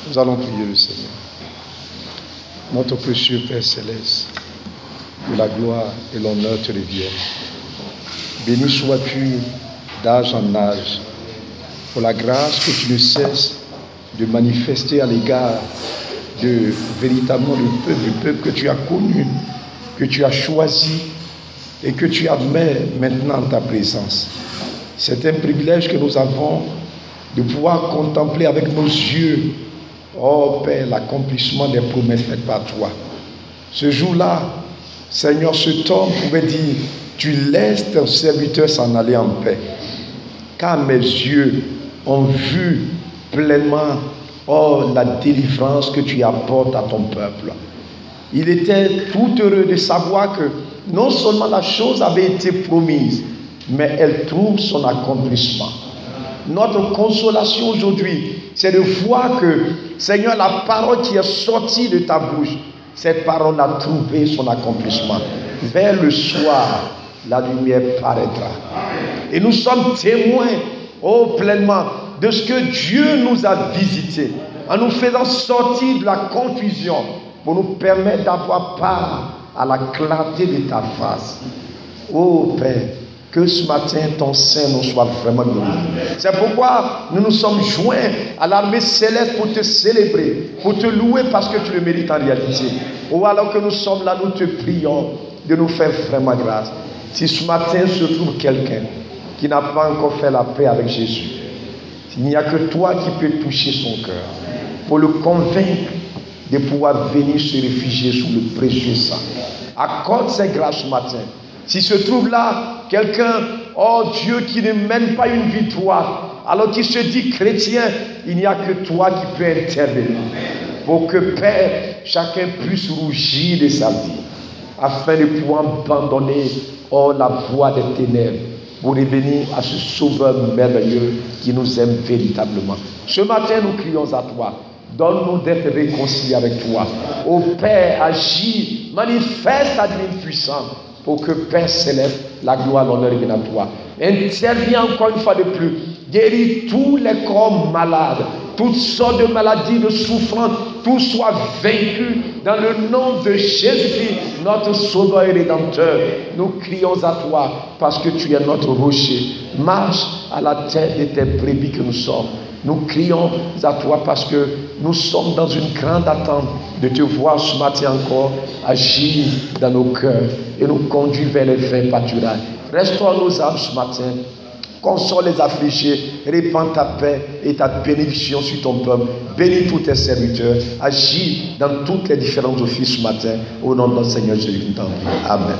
Nous allons prier le Seigneur. Notre précieux Père Céleste, que la gloire et l'honneur te reviennent. Béni sois-tu d'âge en âge pour la grâce que tu ne cesses de manifester à l'égard de véritablement du peuple que tu as connu, que tu as choisi et que tu admets maintenant en ta présence. C'est un privilège que nous avons de pouvoir contempler avec nos yeux, oh Père, l'accomplissement des promesses faites par toi. Ce jour-là, Seigneur, cet homme pouvait dire, tu laisses ton serviteur s'en aller en paix. Car mes yeux ont vu pleinement, oh, la délivrance que tu apportes à ton peuple. Il était tout heureux de savoir que non seulement la chose avait été promise, mais elle trouve son accomplissement. Notre consolation aujourd'hui, c'est de voir que, Seigneur, la parole qui est sortie de ta bouche, cette parole a trouvé son accomplissement. Vers le soir, la lumière paraîtra. Et nous sommes témoins, oh, pleinement, de ce que Dieu nous a visité, en nous faisant sortir de la confusion, pour nous permettre d'avoir part à la clarté de ta face. Oh Père, que ce matin ton sein nous soit vraiment glorifié. C'est pourquoi nous nous sommes joints à l'armée céleste pour te célébrer, pour te louer parce que tu le mérites en réalité. Oh, alors que nous sommes là, nous te prions de nous faire vraiment grâce. Si ce matin se trouve quelqu'un qui n'a pas encore fait la paix avec Jésus, il n'y a que toi qui peux toucher son cœur pour le convaincre de pouvoir venir se réfugier sous le précieux sang. Accorde ces grâces ce matin. Si se trouve là quelqu'un, oh Dieu, qui ne mène pas une vie droite, alors qu'il se dit chrétien, il n'y a que toi qui peux intervenir. Pour que, Père, chacun puisse rougir de sa vie, afin de pouvoir abandonner, oh, la voie des ténèbres, pour revenir à ce Sauveur merveilleux qui nous aime véritablement. Ce matin, nous crions à toi. Donne-nous d'être réconciliés avec toi. Ô Père, agis, manifeste ta divine puissance pour que, Père céleste, la gloire, l'honneur revienne à toi. Interviens encore une fois de plus. Guéris tous les corps malades, toutes sortes de maladies, de souffrances, tout soit vaincu dans le nom de Jésus-Christ, notre Sauveur et Rédempteur. Nous crions à toi parce que tu es notre rocher. Marche à la tête de tes brebis que nous sommes. Nous crions à toi parce que nous sommes dans une grande attente de te voir ce matin encore agir dans nos cœurs et nous conduire vers les vins pâturages. Restaure nos âmes ce matin. Console les affligés, répands ta paix et ta bénédiction sur ton peuple. Bénis tous tes serviteurs. Agis dans toutes les différentes offices ce matin. Au nom de notre Seigneur Jésus-Christ. Amen.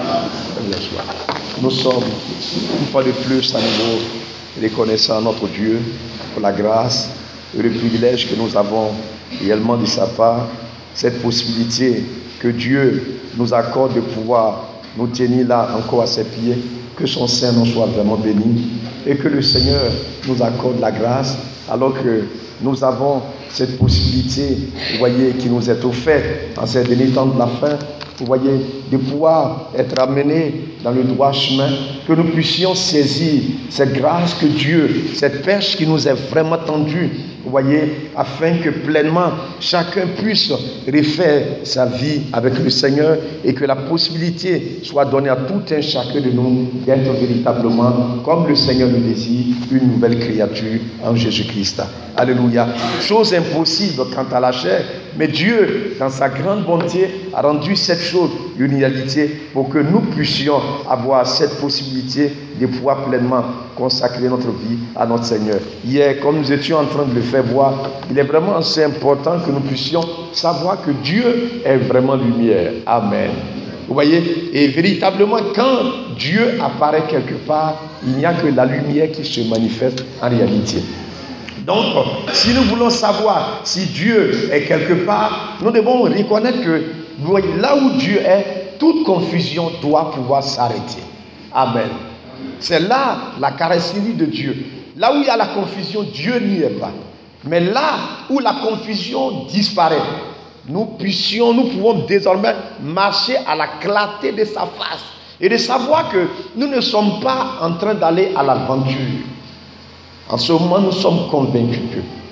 Nous sommes une fois de plus à nouveau reconnaissant notre Dieu pour la grâce et le privilège que nous avons réellement de sa part, cette possibilité que Dieu nous accorde de pouvoir nous tenir là encore à ses pieds, que son sein nous soit vraiment béni et que le Seigneur nous accorde la grâce alors que nous avons cette possibilité, vous voyez, qui nous est offerte en ces derniers temps de la fin, vous voyez, de pouvoir être amenés dans le droit chemin, que nous puissions saisir cette grâce que Dieu, cette perche qui nous est vraiment tendue, vous voyez, afin que pleinement chacun puisse refaire sa vie avec le Seigneur et que la possibilité soit donnée à tout un chacun de nous d'être véritablement, comme le Seigneur le désire, une nouvelle créature en Jésus-Christ. Alléluia. Chose impossible quant à la chair, mais Dieu, dans sa grande bonté, a rendu cette chose une réalité pour que nous puissions avoir cette possibilité de pouvoir pleinement consacrer notre vie à notre Seigneur. Hier, comme nous étions en train de le faire voir, il est vraiment assez important que nous puissions savoir que Dieu est vraiment lumière. Amen. Vous voyez, et véritablement, quand Dieu apparaît quelque part, il n'y a que la lumière qui se manifeste en réalité. Donc, si nous voulons savoir si Dieu est quelque part, nous devons reconnaître que là où Dieu est, toute confusion doit pouvoir s'arrêter. Amen. C'est là la caractéristique de Dieu. Là où il y a la confusion, Dieu n'y est pas. Mais là où la confusion disparaît, nous pouvons désormais marcher à la clarté de sa face et de savoir que nous ne sommes pas en train d'aller à l'aventure. En ce moment, nous sommes convaincus que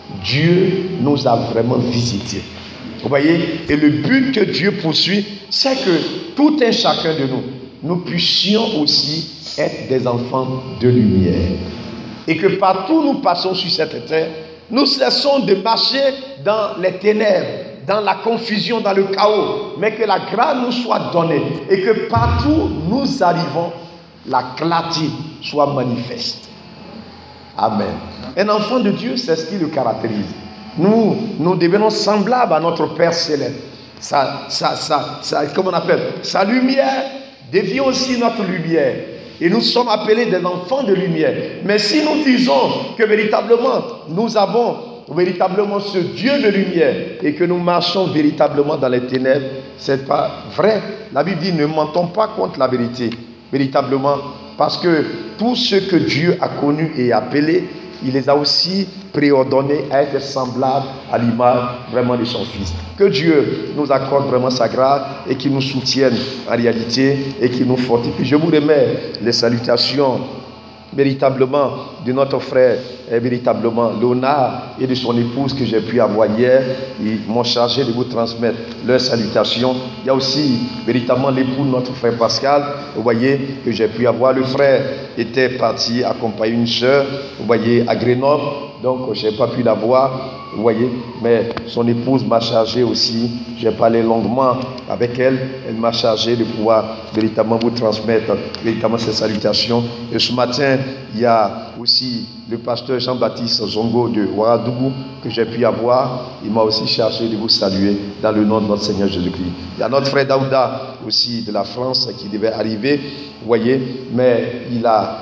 Dieu nous a vraiment visités. Vous voyez? Et le but que Dieu poursuit, c'est que tout un chacun de nous puissions aussi être des enfants de lumière. Et que partout où nous passons sur cette terre, nous cessons de marcher dans les ténèbres, dans la confusion, dans le chaos, mais que la grâce nous soit donnée et que partout où nous arrivons, la clarté soit manifeste. Amen. Un enfant de Dieu, c'est ce qui le caractérise. Nous devenons semblables à notre Père céleste. Comment on appelle? Sa lumière devient aussi notre lumière. Et nous sommes appelés des enfants de lumière. Mais si nous disons que véritablement, nous avons véritablement ce Dieu de lumière et que nous marchons véritablement dans les ténèbres, ce n'est pas vrai. La Bible dit, ne mentons pas contre la vérité. Véritablement, parce que tout ce que Dieu a connu et appelé, il les a aussi préordonnés à être semblables à l'image vraiment de son Fils. Que Dieu nous accorde vraiment sa grâce et qu'il nous soutienne en réalité et qu'il nous fortifie. Je vous remets les salutations véritablement de notre frère, véritablement Léonard et de son épouse que j'ai pu avoir hier. Ils m'ont chargé de vous transmettre leurs salutations. Il y a aussi véritablement l'époux de notre frère Pascal, vous voyez, que j'ai pu avoir. Le frère était parti accompagner une soeur, vous voyez, à Grenoble, donc je n'ai pas pu la voir, vous voyez, mais son épouse m'a chargé aussi. J'ai parlé longuement avec elle, elle m'a chargé de pouvoir véritablement vous transmettre véritablement ces salutations. Et ce matin, il y a aussi le pasteur Jean-Baptiste Zongo de Ouagadougou que j'ai pu avoir. Il m'a aussi chargé de vous saluer dans le nom de notre Seigneur Jésus-Christ. Il y a notre frère Daouda aussi de la France qui devait arriver, vous voyez, mais il a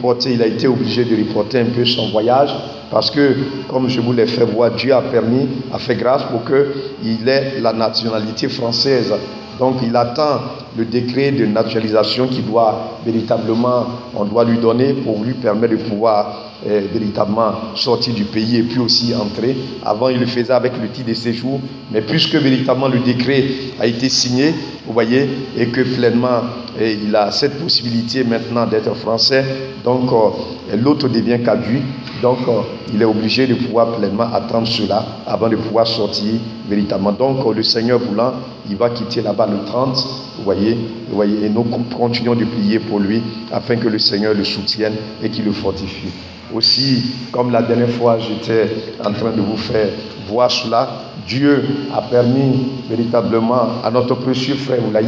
été obligé de reporter un peu son voyage parce que, comme je vous l'ai fait voir, Dieu a fait grâce pour qu'il ait la nationalité française. Donc il attend le décret de naturalisation qui doit véritablement, on doit lui donner pour lui permettre de pouvoir véritablement sortir du pays et puis aussi entrer. Avant il le faisait avec le titre de séjour, mais puisque véritablement le décret a été signé, vous voyez, et que pleinement il a cette possibilité maintenant d'être français, donc l'autre devient caduc, donc il est obligé de pouvoir pleinement attendre cela avant de pouvoir sortir véritablement. Donc le Seigneur voulant, il va quitter là-bas le 30, vous voyez, et nous continuons de prier pour lui afin que le Seigneur le soutienne et qu'il le fortifie. Aussi, comme la dernière fois j'étais en train de vous faire voir cela, Dieu a permis véritablement à notre précieux frère Oulaï,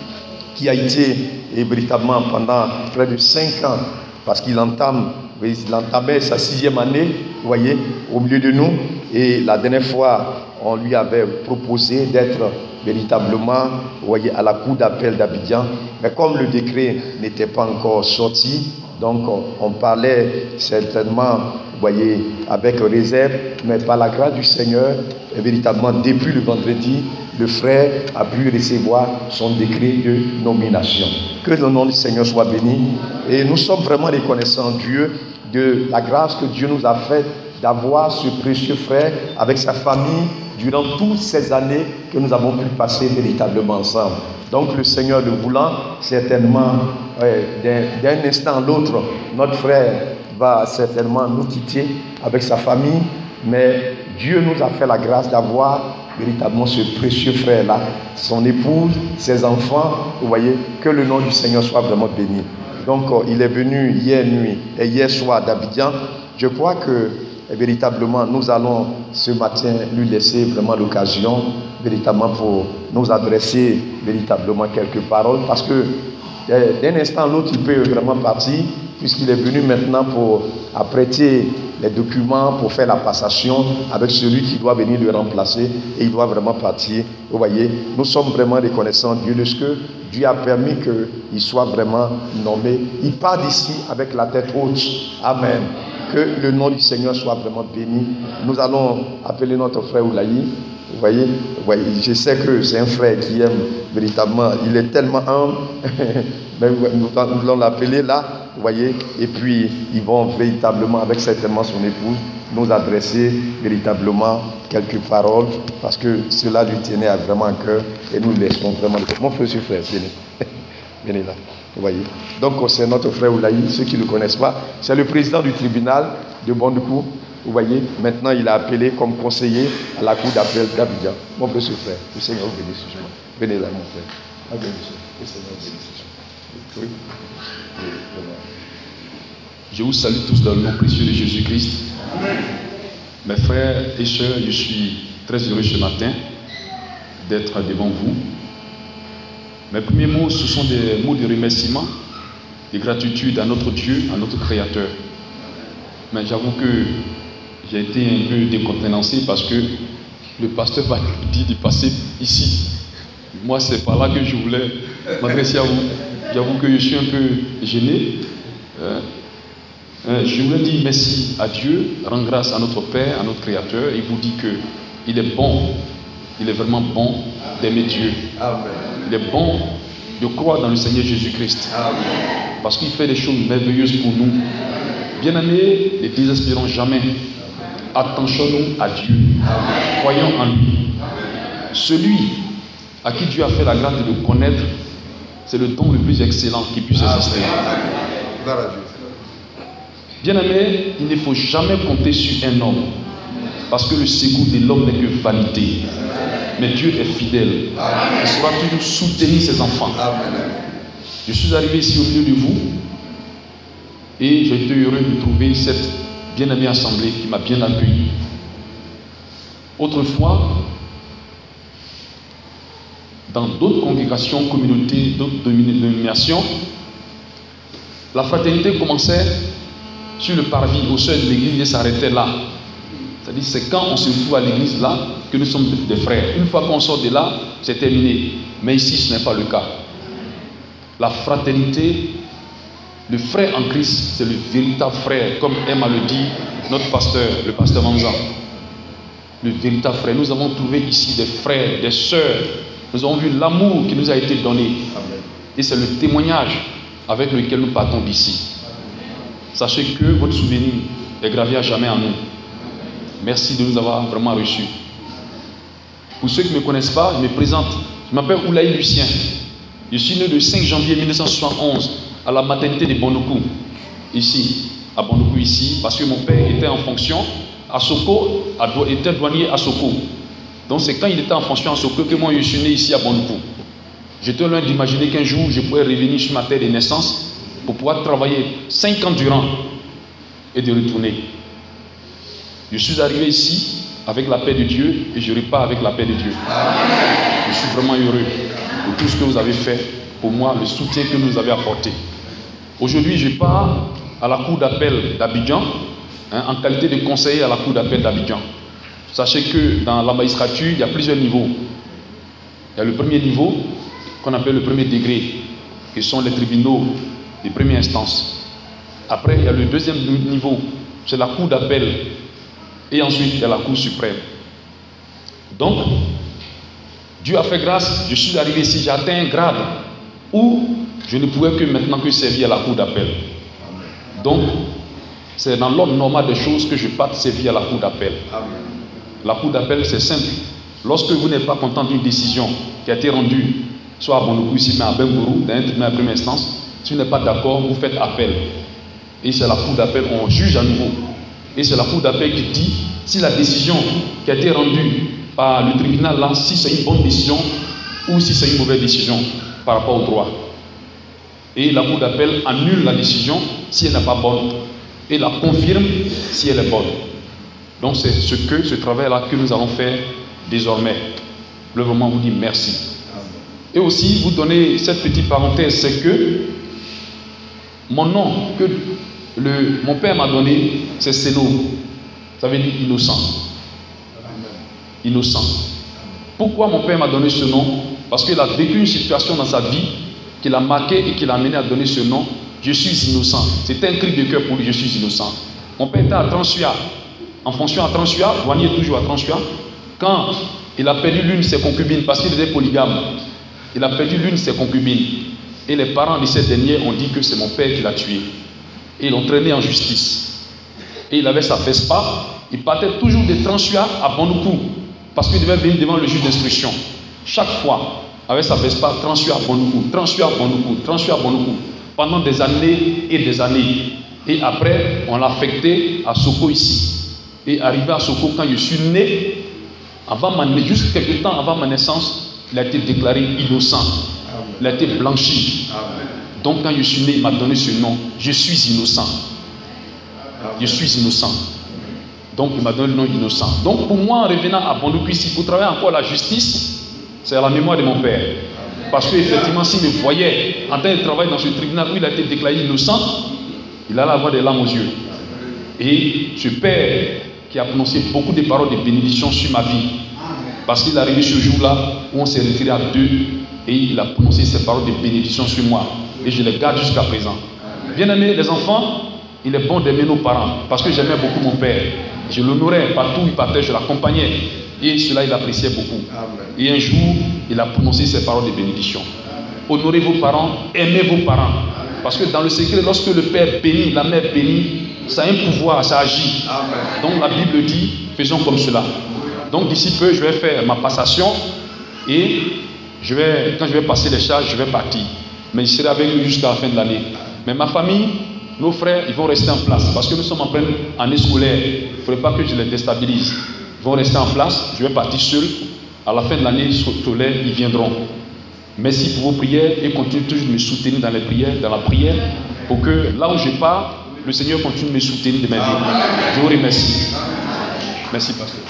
qui a été véritablement pendant près de 5 ans, parce qu'il entamait sa 6e année, vous voyez, au milieu de nous, et la dernière fois, on lui avait proposé d'être véritablement, vous voyez, à la cour d'appel d'Abidjan, mais comme le décret n'était pas encore sorti, donc on parlait certainement, vous voyez, avec réserve, mais par la grâce du Seigneur, et véritablement depuis le vendredi, le frère a pu recevoir son décret de nomination. Que le nom du Seigneur soit béni. Et nous sommes vraiment reconnaissants, Dieu, de la grâce que Dieu nous a faite d'avoir ce précieux frère avec sa famille durant toutes ces années que nous avons pu passer véritablement ensemble. Donc le Seigneur le voulant, certainement, d'un instant à l'autre, notre frère va certainement nous quitter avec sa famille, mais Dieu nous a fait la grâce d'avoir véritablement ce précieux frère-là, son épouse, ses enfants, vous voyez, que le nom du Seigneur soit vraiment béni. Donc il est venu hier nuit et hier soir d'Abidjan. Je crois que véritablement nous allons ce matin lui laisser vraiment l'occasion véritablement pour nous adresser véritablement quelques paroles, parce que d'un instant à l'autre il peut vraiment partir, puisqu'il est venu maintenant pour apprêter les documents pour faire la passation avec celui qui doit venir le remplacer, et il doit vraiment partir. Vous voyez, nous sommes vraiment reconnaissants Dieu de ce que Dieu a permis qu'il soit vraiment nommé. Il part d'ici avec la tête haute. Amen. Que le nom du Seigneur soit vraiment béni. Nous allons appeler notre frère Oulaï. Vous voyez, je sais que c'est un frère qui aime véritablement, il est tellement humble, mais nous allons l'appeler là, vous voyez, et puis ils vont véritablement, avec certainement son épouse, nous adresser véritablement quelques paroles, parce que cela lui tenait vraiment à cœur, et nous laissons vraiment. Mon précieux frère, venez là, vous voyez. Donc c'est notre frère Oulaï, ceux qui ne le connaissent pas, c'est le président du tribunal de Bondoukou. Vous voyez, maintenant il est appelé comme conseiller à la cour d'appel d'Abidjan. Mon précieux frère, le Seigneur vous bénisse. Venez là, mon frère. Ah, bien, le Seigneur vous bénisse. Oui. Je vous salue tous dans le nom précieux de Jésus-Christ. Mes frères et sœurs, je suis très heureux ce matin d'être devant vous. Mes premiers mots, ce sont des mots de remerciement, de gratitude à notre Dieu, à notre Créateur. Mais j'avoue que j'ai été un peu décontenancé parce que le pasteur m'a dit de passer ici. Moi, c'est par là que je voulais m'adresser à vous. J'avoue que je suis un peu gêné. Je voulais dire merci à Dieu, rendre grâce à notre Père, à notre Créateur, et vous dire qu'il est bon, il est vraiment bon d'aimer Dieu. Amen. Il est bon de croire dans le Seigneur Jésus-Christ. Amen. Parce qu'il fait des choses merveilleuses pour nous. Bien-aimés, ne désespérons jamais. Attachons-nous à Dieu. Amen. Croyons en lui. Celui à qui Dieu a fait la grâce de le connaître, c'est le don le plus excellent qui puisse exister. Gloire à Dieu. Bien-aimé, il ne faut jamais compter sur un homme, parce que le secours de l'homme n'est que vanité. Mais Dieu est fidèle. Il saura toujours soutenir ses enfants. Je suis arrivé ici au milieu de vous et j'ai été heureux de trouver cette bien-aimée assemblée qui m'a bien accueilli. Autrefois, dans d'autres congrégations, communautés, d'autres dénominations, la fraternité commençait sur le parvis au seuil de l'église et s'arrêtait là. C'est-à-dire c'est quand on se trouve à l'église là que nous sommes des frères. Une fois qu'on sort de là, c'est terminé. Mais ici, ce n'est pas le cas. La fraternité, le frère en Christ, c'est le véritable frère, comme aime à le dire notre pasteur, le pasteur Manzan. Le véritable frère. Nous avons trouvé ici des frères, des sœurs. Nous avons vu l'amour qui nous a été donné. Amen. Et c'est le témoignage avec lequel nous partons d'ici. Sachez que votre souvenir est gravé à jamais en nous. Merci de nous avoir vraiment reçus. Pour ceux qui ne me connaissent pas, je me présente. Je m'appelle Oulaï Lucien. Je suis né le 5 janvier 1971 à la maternité de Bondoukou, ici, à Bondoukou, ici, parce que mon père était en fonction à Soko, était douanier à Soko. Donc c'est quand il était en fonction à Soko que moi je suis né ici à Bondoukou. J'étais loin d'imaginer qu'un jour je pourrais revenir sur ma terre de naissance pour pouvoir travailler 5 ans durant et de retourner. Je suis arrivé ici avec la paix de Dieu et je repars avec la paix de Dieu. Je suis vraiment heureux de tout ce que vous avez fait pour moi, le soutien que vous avez apporté. Aujourd'hui, je pars à la cour d'appel d'Abidjan, en qualité de conseiller à la cour d'appel d'Abidjan. Sachez que dans la magistrature, il y a plusieurs niveaux. Il y a le premier niveau, qu'on appelle le premier degré, qui sont les tribunaux de première instance. Après, il y a le deuxième niveau, c'est la cour d'appel. Et ensuite, il y a la cour suprême. Donc, Dieu a fait grâce, je suis arrivé ici, j'ai atteint un grade où je ne pouvais que maintenant que servir à la cour d'appel. Donc, c'est dans l'ordre normal des choses que je parte servir à la cour d'appel. La cour d'appel, c'est simple. Lorsque vous n'êtes pas content d'une décision qui a été rendue, soit à Bondoukou ici, mais à Bengourou, dans un tribunal de première instance, si vous n'êtes pas d'accord, vous faites appel. Et c'est la cour d'appel, on juge à nouveau. Et c'est la cour d'appel qui dit si la décision qui a été rendue par le tribunal là, si c'est une bonne décision ou si c'est une mauvaise décision par rapport au droit. Et la cour d'appel annule la décision si elle n'est pas bonne et la confirme si elle est bonne. Donc c'est ce travail-là que nous allons faire désormais. Je veux vraiment vous dire merci. Et aussi vous donner cette petite parenthèse, c'est que mon nom que mon père m'a donné, c'est Seno. Ça veut dire innocent. Innocent. Pourquoi mon père m'a donné ce nom? Parce qu'il a vécu une situation dans sa vie qui l'a marqué et qui l'a amené à donner ce nom. Je suis innocent. C'était un cri de cœur pour lui, je suis innocent. Mon père était à Transua, en fonction à Transua, douanier toujours à Transua. Quand il a perdu l'une de ses concubines, parce qu'il était polygame, il a perdu l'une de ses concubines. Et les parents de cette dernière ont dit que c'est mon père qui l'a tué. Et ils l'ont traîné en justice. Et il avait sa Vespa. Il partait toujours de Transua à Bondoukou. Parce qu'il devait venir devant le juge d'instruction. Chaque fois, avec sa Vespa, Transua à Bondoukou, Transua à Bondoukou, Transua à Bondoukou. Pendant des années et des années. Et après, on l'a affecté à Soko ici. Et arrivé à Soko, quand je suis né, juste quelques temps avant ma naissance, il a été déclaré innocent. Il a été blanchi. Donc quand je suis né, il m'a donné ce nom. Je suis innocent. Je suis innocent. Donc il m'a donné le nom innocent. Donc pour moi, en revenant à Bondoukou ici, pour travailler encore la justice, c'est à la mémoire de mon père. Parce qu'effectivement, s'il me voyait en train de travailler dans ce tribunal où il a été déclaré innocent, il allait avoir des larmes aux yeux. Et ce père qui a prononcé beaucoup de paroles de bénédiction sur ma vie, parce qu'il est arrivé ce jour-là où on s'est retiré à deux et il a prononcé ces paroles de bénédiction sur moi. Et je les garde jusqu'à présent. Bien aimés, les enfants, il est bon d'aimer nos parents parce que j'aimais beaucoup mon père. Je l'honorais partout où il partait, je l'accompagnais. Et cela, il appréciait beaucoup. Et un jour, il a prononcé ces paroles de bénédiction. Honorez vos parents, aimez vos parents. Parce que dans le secret, lorsque le père bénit, la mère bénit, ça a un pouvoir, ça agit. Donc la Bible dit, faisons comme cela. Donc d'ici peu, je vais faire ma passation et quand je vais passer les charges, je vais partir. Mais je serai avec lui jusqu'à la fin de l'année. Mais ma famille, nos frères, ils vont rester en place parce que nous sommes en pleine année scolaire. Il ne faudrait pas que je les déstabilise. Ils vont rester en place, je vais partir seul. À la fin de l'année scolaire, ils viendront. Merci pour vos prières et continuez toujours de me soutenir dans les prières, dans la prière, pour que là où je pars, le Seigneur continue de me soutenir de ma vie. Je vous remercie. Merci, pasteur.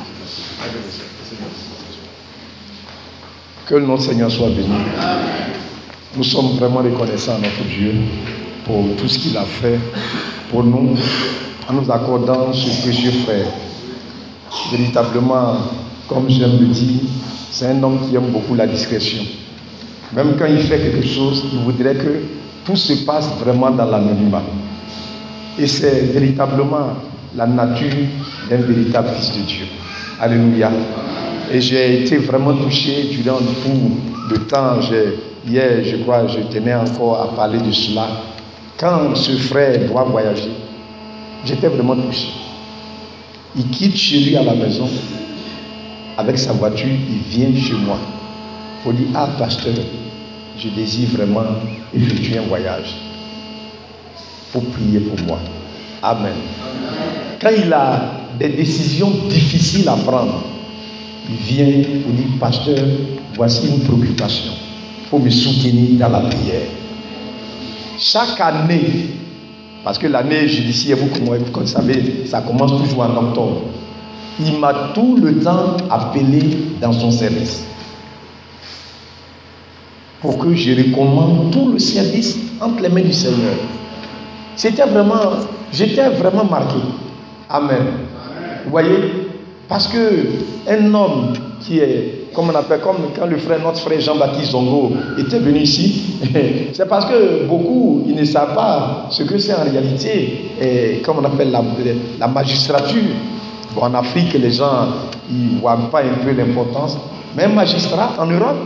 Que le nom du Seigneur soit béni. Nous sommes vraiment reconnaissants à notre Dieu pour tout ce qu'il a fait pour nous, en nous accordant ce précieux frère. Véritablement, comme j'aime le dire, c'est un homme qui aime beaucoup la discrétion. Même quand il fait quelque chose, il voudrait que tout se passe vraiment dans l'anonymat. Et c'est véritablement la nature d'un véritable fils de Dieu. Alléluia. Et j'ai été vraiment touché durant tout le temps. Hier, je crois, je tenais encore à parler de cela. Quand ce frère doit voyager, j'étais vraiment touché. Il quitte chez lui à la maison, avec sa voiture, il vient chez moi pour dire, ah pasteur, je désire vraiment effectuer un voyage. Pour prier pour moi. Amen. Quand il a des décisions difficiles à prendre, il vient pour dire, pasteur, voici une préoccupation. Il faut me soutenir dans la prière. Chaque année, parce que l'année judiciaire, vous comme vous savez, ça commence toujours en octobre. Il m'a tout le temps appelé dans son service pour que je recommande tout le service entre les mains du Seigneur. J'étais vraiment marqué. Amen. Vous voyez, parce que un homme qui est, comme on appelle, comme quand notre frère Jean-Baptiste Zongo était venu ici, c'est parce que beaucoup, ils ne savent pas ce que c'est en réalité, comme on appelle la magistrature. Bon, en Afrique, les gens, ils ne voient pas un peu l'importance. Mais un magistrat en Europe,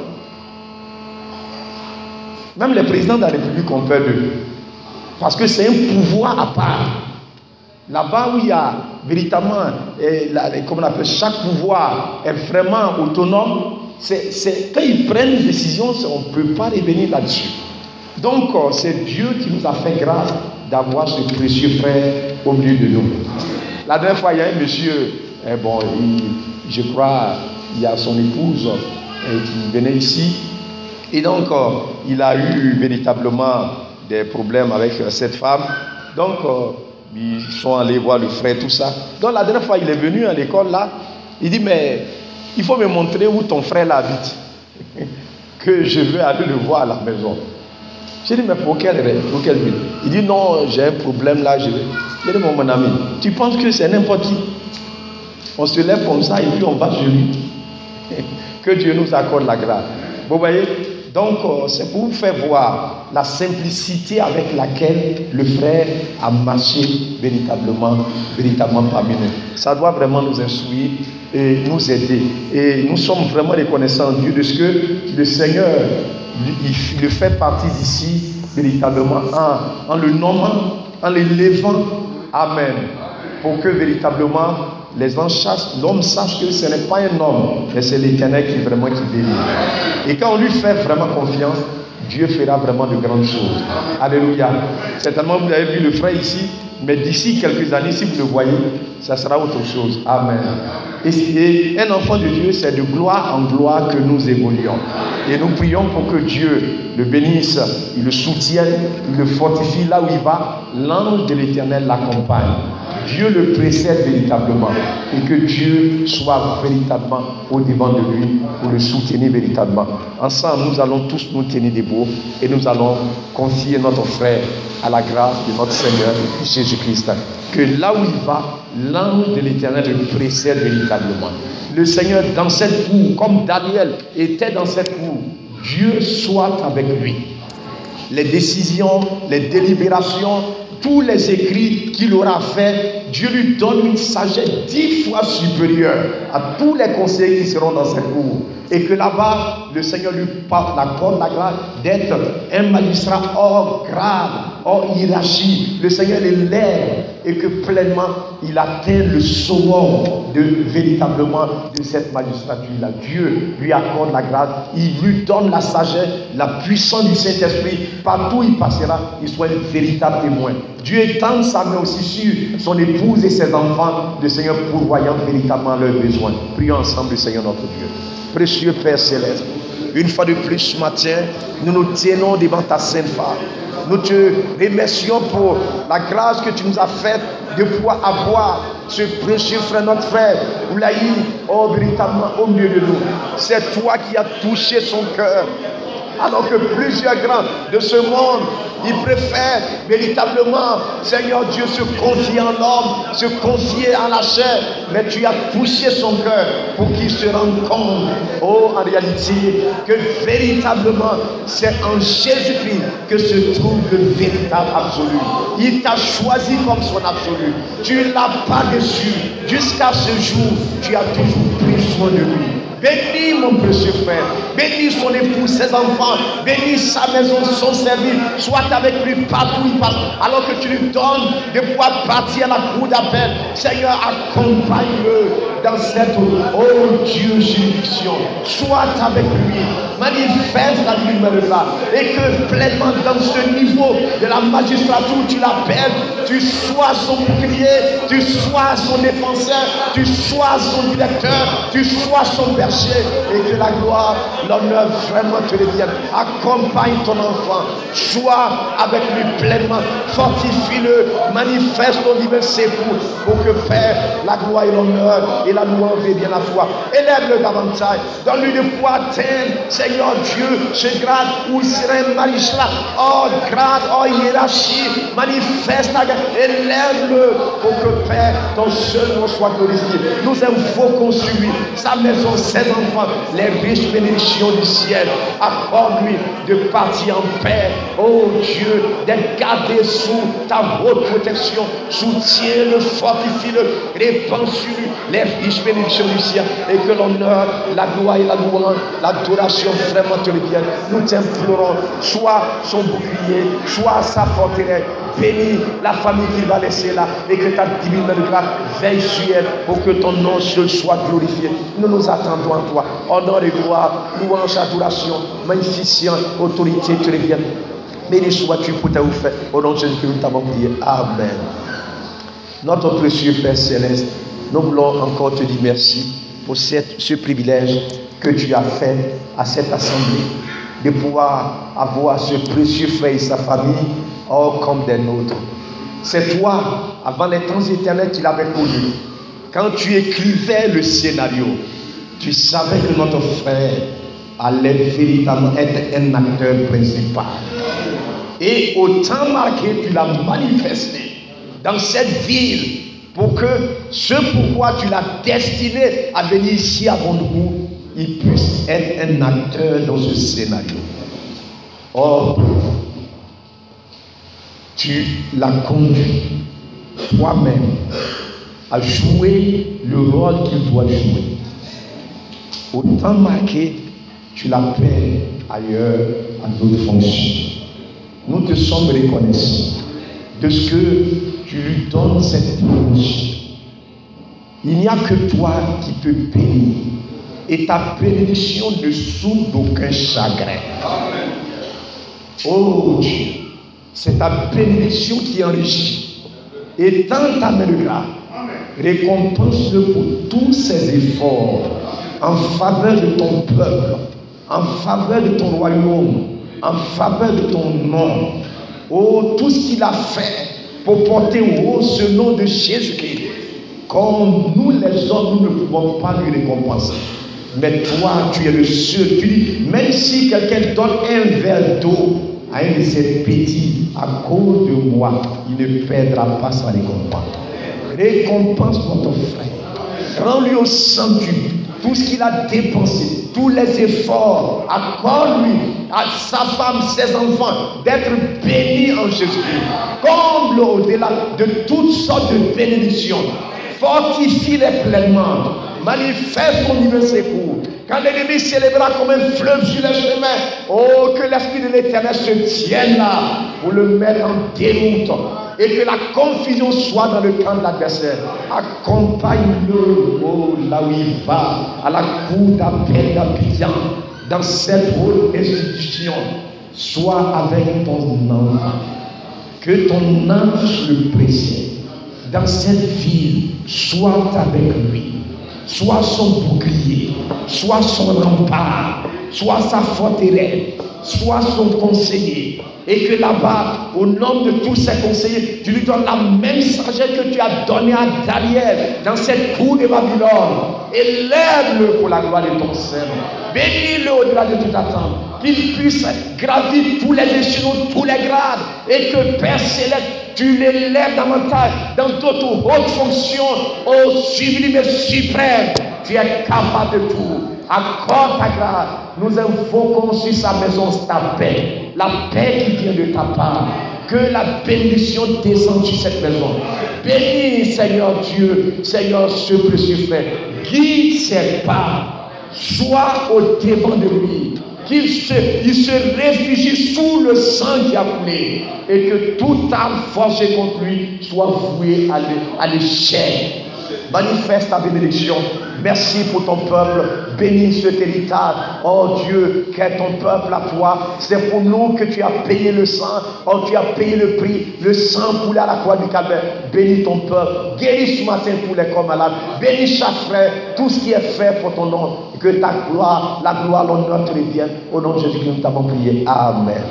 même les présidents de la République ont peur d'eux. Parce que c'est un pouvoir à part. Là-bas où il y a véritablement, comme on appelle, chaque pouvoir est vraiment autonome, quand ils prennent une décision, on ne peut pas revenir là-dessus. Donc, c'est Dieu qui nous a fait grâce d'avoir ce précieux frère au milieu de nous. La dernière fois, il y a un monsieur, je crois, il y a son épouse qui venait ici. Et donc, il a eu véritablement des problèmes avec cette femme. Donc, ils sont allés voir le frère, tout ça. Donc, la dernière fois, il est venu à l'école, là. Il dit, mais il faut me montrer où ton frère là habite. Que je veux aller le voir à la maison. J'ai dit, mais pour quelle ville? Il dit, non, j'ai un problème là. J'ai dit, mon ami, tu penses que c'est n'importe qui? On se lève comme ça et puis on va chez lui. Que Dieu nous accorde la grâce. Vous voyez? Donc, c'est pour vous faire voir la simplicité avec laquelle le frère a marché véritablement parmi nous. Ça doit vraiment nous instruire et nous aider. Et nous sommes vraiment reconnaissants Dieu de ce que le Seigneur il le fait partie d'ici véritablement en le nommant, en l'élevant. Amen. Pour que véritablement l'homme sache que ce n'est pas un homme, mais c'est l'Éternel qui délivre. Et quand on lui fait vraiment confiance, Dieu fera vraiment de grandes choses. Alléluia. Certainement, vous avez vu le frère ici, mais d'ici quelques années, si vous le voyez, ça sera autre chose. Amen. Et un enfant de Dieu, c'est de gloire en gloire que nous évoluons. Et nous prions pour que Dieu le bénisse, il le soutienne, il le fortifie là où il va. L'ange de l'Éternel l'accompagne. Dieu le précède véritablement. Et que Dieu soit véritablement au-devant de lui pour le soutenir véritablement. Ensemble, nous allons tous nous tenir debout et nous allons confier notre frère à la grâce de notre Seigneur Jésus-Christ. Que là où il va, l'ange de l'Éternel le précède véritablement. Le Seigneur, dans cette cour, comme Daniel était dans cette cour, Dieu soit avec lui. Les décisions, les délibérations, tous les écrits qu'il aura fait, Dieu lui donne une sagesse 10 fois supérieure à tous les conseillers qui seront dans cette cour. Et que là-bas, le Seigneur lui accorde la grâce d'être un magistrat hors grade, hors hiérarchie. Le Seigneur l'élève et que pleinement il atteint le summum véritablement de cette magistrature-là. Dieu lui accorde la grâce, il lui donne la sagesse, la puissance du Saint-Esprit. Partout où il passera, il soit un véritable témoin. Dieu étend sa main aussi sur son épouse et ses enfants, le Seigneur pourvoyant véritablement leurs besoins. Prions ensemble le Seigneur notre Dieu. Précieux Père Céleste, une fois de plus ce matin, nous nous tenons devant ta sainte face. Nous te remercions pour la grâce que tu nous as faite de pouvoir avoir ce précieux frère, notre frère, Oulaï, véritablement au milieu de nous. C'est toi qui as touché son cœur. Alors que plusieurs grands de ce monde, ils préfèrent véritablement, Seigneur Dieu, se confier en l'homme, se confier en la chair. Mais tu as touché son cœur pour qu'il se rende compte, en réalité, que véritablement, c'est en Jésus-Christ que se trouve le véritable absolu. Il t'a choisi comme son absolu. Tu ne l'as pas déçu. Jusqu'à ce jour, tu as toujours pris soin de lui. Bénis mon précieux frère, bénis son épouse, ses enfants, bénis sa maison, son service, sois avec lui partout où il passe, alors que tu lui donnes de pouvoir partir à la cour d'appel. Seigneur, accompagne-le dans cette, Dieu, juridiction. Sois avec lui, manifeste la lumière de là, et que pleinement dans ce niveau de la magistrature, tu l'appelles, tu sois son bouclier, tu sois son défenseur, tu sois son directeur, tu sois son berger. Et que la gloire, l'honneur vraiment te revienne. Accompagne ton enfant, sois avec lui pleinement, fortifie-le, manifeste ton divin secours pour que Père, la gloire et l'honneur et la louange reviennent à toi. Élève-le davantage, donne-lui de pouvoir atteindre, Seigneur Dieu, ce grade où il sera un magistrat, grade, hiérarchie, manifeste la grâce, élève-le pour que Père, ton seul nom soit glorifié. Nous invoquons sur lui, sa maison, ses enfants, les riches bénédictions du ciel. Accorde-lui de partir en paix. Oh Dieu, d'être gardé sous ta haute protection. Soutiens-le, fortifie-le, répands sur lui les riches bénédictions du ciel. Et que l'honneur, la gloire et la louange, l'adoration vraiment te reviennent. Nous t'implorons, sois son bouclier, sois sa forteresse. Bénis la famille qu'il va laisser là et que ta divine main de grâce veille sur elle pour que ton nom seul soit glorifié. Nous nous attendons en toi. Honneur et gloire, louange, adoration, magnificence, autorité te reviennent. Béni sois-tu pour ta ouffe. Au nom de Jésus que nous t'avons prié. Amen. Notre précieux Père Céleste, nous voulons encore te dire merci pour ce privilège que tu as fait à cette assemblée de pouvoir avoir ce précieux frère et sa famille comme des nôtres. C'est toi, avant les temps éternels, tu l'avais connu. Quand tu écrivais le scénario, tu savais que notre frère allait véritablement être un acteur principal. Et au temps marqué, tu l'as manifesté dans cette ville pour que ce pourquoi tu l'as destiné à venir ici à Bondougou, il puisse être un acteur dans ce scénario. Or, tu l'as conduit toi-même à jouer le rôle qu'il doit jouer. Au temps marqué, tu l'appelles ailleurs à d'autres fonctions. Nous te sommes reconnaissants de ce que tu lui donnes cette promotion. Il n'y a que toi qui peux bénir. Et ta bénédiction ne souffre d'aucun chagrin. Oh Dieu, c'est ta bénédiction qui enrichit. Et dans ta main de grâce, Récompense-le pour tous ses efforts en faveur de ton peuple, en faveur de ton royaume, en faveur de ton nom. Oh, tout ce qu'il a fait pour porter haut ce nom de Jésus-Christ. Comme nous les hommes, nous ne pouvons pas lui récompenser. Mais toi, tu es le seul. Tu dis, même si quelqu'un donne un verre d'eau à un de ses petits, à cause de moi, il ne perdra pas sa récompense. Récompense notre frère. Rends-lui au centuple tout ce qu'il a dépensé, tous les efforts. Accorde-lui à sa femme, ses enfants, d'être bénis en Jésus-Christ. Comble au-delà de toutes sortes de bénédictions. Fortifie-les pleinement. Manifeste ton divin secours. Quand l'ennemi s'élèvera comme un fleuve sur les chemins, oh, que l'Esprit de l'Éternel se tienne là pour le mettre en déroute et que la confusion soit dans le camp de l'adversaire. Accompagne-le, oh, là où il va, à la cour d'appel d'Abidjan, dans cette haute institution. Sois avec ton enfant. Que ton ange le précède. Dans cette ville, sois avec lui. Sois son bouclier, sois son rempart, sois sa forteresse, sois son conseiller. Et que là-bas, au nom de tous ses conseillers, tu lui donnes la même sagesse que tu as donnée à Daniel dans cette cour de Babylone. Élève-le pour la gloire de ton Seigneur. Bénis-le au-delà de toute attente. Qu'il puisse gravir tous les échelons, tous les grades. Et que Père Céleste, tu l'élèves davantage dans d'autres hautes fonctions, ô sublime et suprême. Tu es capable de tout. Accorde ta grâce. Nous invoquons sur sa maison ta paix. La paix qui vient de ta part. Que la bénédiction descende sur cette maison. Bénis, Seigneur Dieu, Seigneur, ce précieux frère. Guide ses pas. Sois au devant de lui. Qu'il se réfugie sous le sang qui a coulé. Et que toute arme forgée contre lui soit vouée à l'échec. Manifeste ta bénédiction. Merci pour ton peuple. Bénis ce territoire. Oh Dieu, qu'est ton peuple à toi. C'est pour nous que tu as payé le sang. Oh, tu as payé le prix. Le sang coulé à la croix du Calvaire. Bénis ton peuple. Guéris ce matin tous les corps malades. Bénis chaque frère. Tout ce qui est fait pour ton nom. Que ta gloire, la gloire, l'honneur te revienne. Au nom de Jésus-Christ, nous t'avons prié. Amen.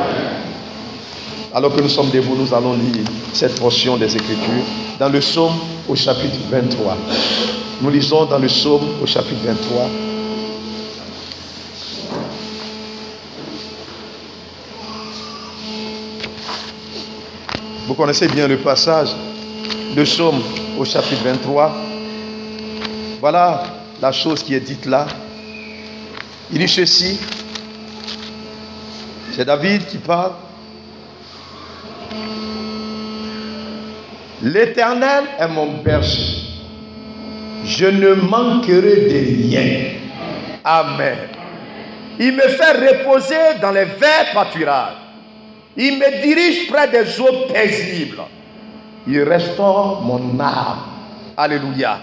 Alors que nous sommes debout, nous allons lire cette portion des Écritures dans le psaume au chapitre 23. Nous lisons dans le psaume au chapitre 23. Vous connaissez bien le passage, le psaume au chapitre 23. Voilà la chose qui est dite là. Il dit ceci. C'est David qui parle. L'Éternel est mon berger. Je ne manquerai de rien. Amen. Il me fait reposer dans les verts pâturages. Il me dirige près des eaux paisibles. Il restaure mon âme. Alléluia.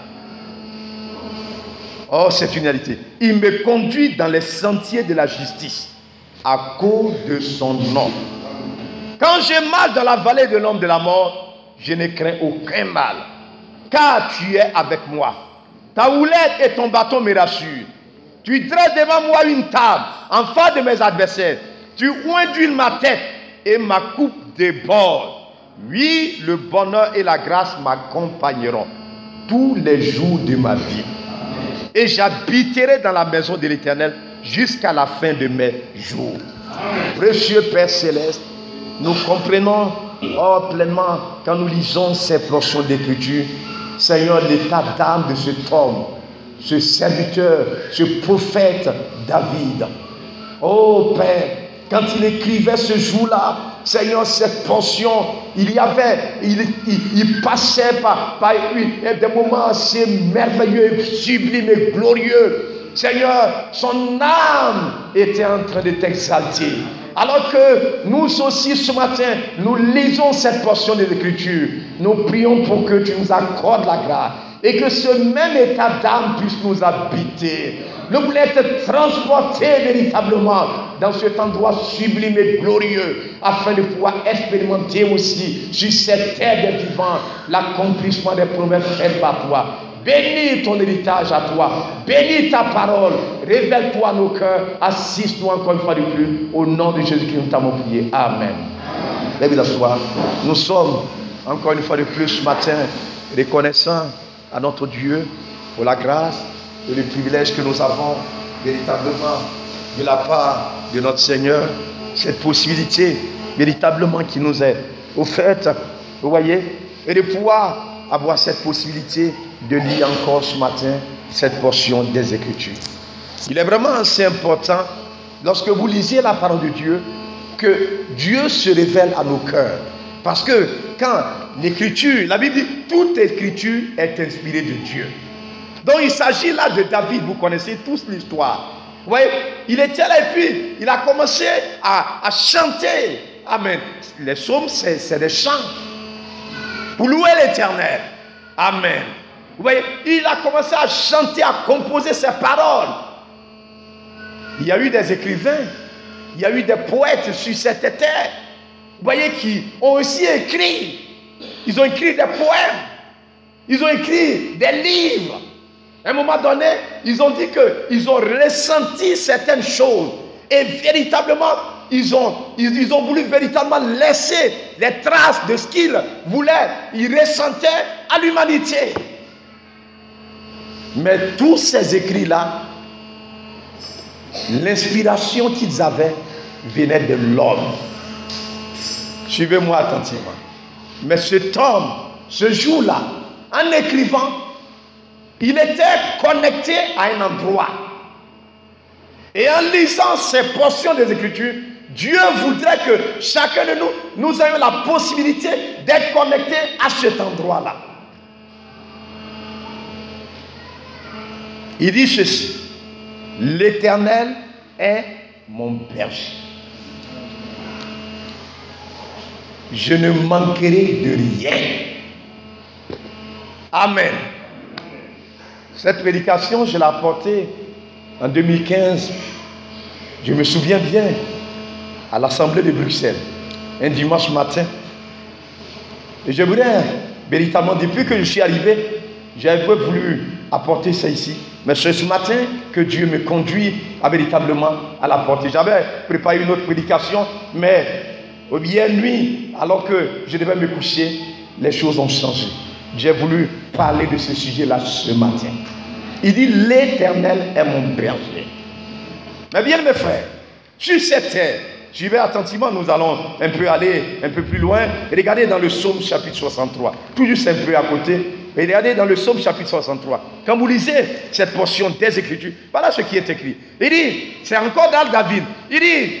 Oh, c'est une réalité. Il me conduit dans les sentiers de la justice à cause de son nom. Quand je marche dans la vallée de l'ombre de la mort, je ne crains aucun mal, car tu es avec moi. Ta houlette et ton bâton me rassurent. Tu dresses devant moi une table en face de mes adversaires. Tu oindules ma tête et ma coupe déborde. Oui, le bonheur et la grâce m'accompagneront tous les jours de ma vie. Et j'habiterai dans la maison de l'Éternel jusqu'à la fin de mes jours. Précieux Père Céleste, nous comprenons pleinement quand nous lisons ces portions d'écriture, Seigneur, l'état d'âme de cet homme, ce serviteur, ce prophète David. Oh Père, quand il écrivait ce jour-là, Seigneur, cette portion, il passait par des moments assez merveilleux, sublimes et glorieux. Seigneur, son âme était en train de t'exalter. Alors que nous aussi ce matin, nous lisons cette portion de l'Écriture, nous prions pour que tu nous accordes la grâce et que ce même état d'âme puisse nous habiter. Nous voulons être transportés véritablement dans cet endroit sublime et glorieux, afin de pouvoir expérimenter aussi sur cette terre des vivants l'accomplissement des promesses faites par toi. Bénis ton héritage à toi, bénis ta parole, révèle-toi à nos cœurs, assiste-nous encore une fois de plus, au nom de Jésus-Christ nous t'avons prié. Amen. Lève la soir. Nous sommes encore une fois de plus ce matin reconnaissants à notre Dieu pour la grâce et le privilège que nous avons véritablement de la part de notre Seigneur, cette possibilité véritablement qui nous est offerte, vous voyez, et de pouvoir avoir cette possibilité de lire encore ce matin cette portion des Écritures. Il est vraiment assez important, lorsque vous lisez la parole de Dieu, que Dieu se révèle à nos cœurs. Parce que quand l'Écriture, la Bible dit, toute Écriture est inspirée de Dieu. Donc il s'agit là de David, vous connaissez tous l'histoire. Vous voyez, il était là et puis il a commencé à chanter. Amen. Les psaumes, c'est des chants pour louer l'Éternel. Amen. Vous voyez, il a commencé à chanter, à composer ses paroles. Il y a eu des écrivains, il y a eu des poètes sur cette terre, vous voyez, qui ont aussi écrit. Ils ont écrit des poèmes, ils ont écrit des livres. À un moment donné, ils ont dit qu'ils ont ressenti certaines choses. Et véritablement, ils ont voulu véritablement laisser les traces de ce qu'ils voulaient. Ils ressentaient à l'humanité. Mais tous ces écrits-là, l'inspiration qu'ils avaient venait de l'homme. Suivez-moi attentivement. Mais cet homme, ce jour-là, en écrivant, il était connecté à un endroit. Et en lisant ces portions des Écritures, Dieu voudrait que chacun de nous ayons la possibilité d'être connectés à cet endroit-là. Il dit ceci: l'Éternel est mon berger. Je ne manquerai de rien. Amen. Cette prédication, je l'ai apportée en 2015. Je me souviens bien, à l'Assemblée de Bruxelles, un dimanche matin. Et je voudrais véritablement, depuis que je suis arrivé, j'avais voulu apporter ça ici. Mais c'est ce matin que Dieu me conduit à véritablement à l'apporter. J'avais préparé une autre prédication, mais au bien nuit, alors que je devais me coucher, les choses ont changé. J'ai voulu parler de ce sujet-là ce matin. Il dit: l'Éternel est mon berger. Mais bien mes frères, sur cette terre, suivez attentivement, nous allons un peu aller un peu plus loin. Regardez dans le psaume chapitre 63, tout juste un peu à côté. Et regardez dans le psaume chapitre 63. Quand vous lisez cette portion des Écritures, voilà ce qui est écrit. Il dit, c'est encore dans David. Il dit,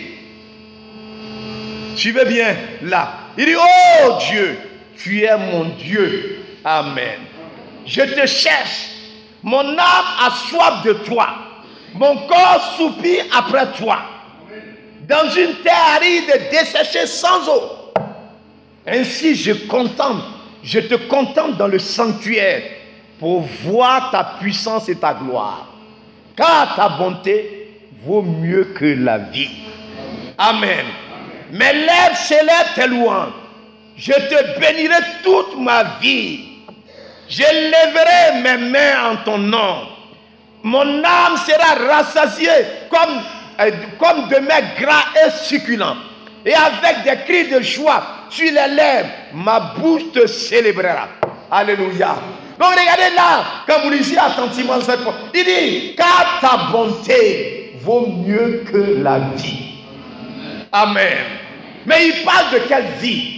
suivez bien là. Il dit: oh Dieu, tu es mon Dieu. Amen. Je te cherche. Mon âme a soif de toi. Mon corps soupire après toi. Dans une terre aride et desséchée sans eau. Ainsi je te contemple dans le sanctuaire pour voir ta puissance et ta gloire. Car ta bonté vaut mieux que la vie. Amen. Mes lèvres s'élèvent tes louanges. Je te bénirai toute ma vie. Je lèverai mes mains en ton nom. Mon âme sera rassasiée comme de mets gras et succulents. Et avec des cris de joie sur les lèvres, ma bouche te célébrera. Alléluia. Donc regardez là, quand vous lisez attentivement cette fois, il dit: car ta bonté vaut mieux que la vie. Amen. Mais il parle de quelle vie?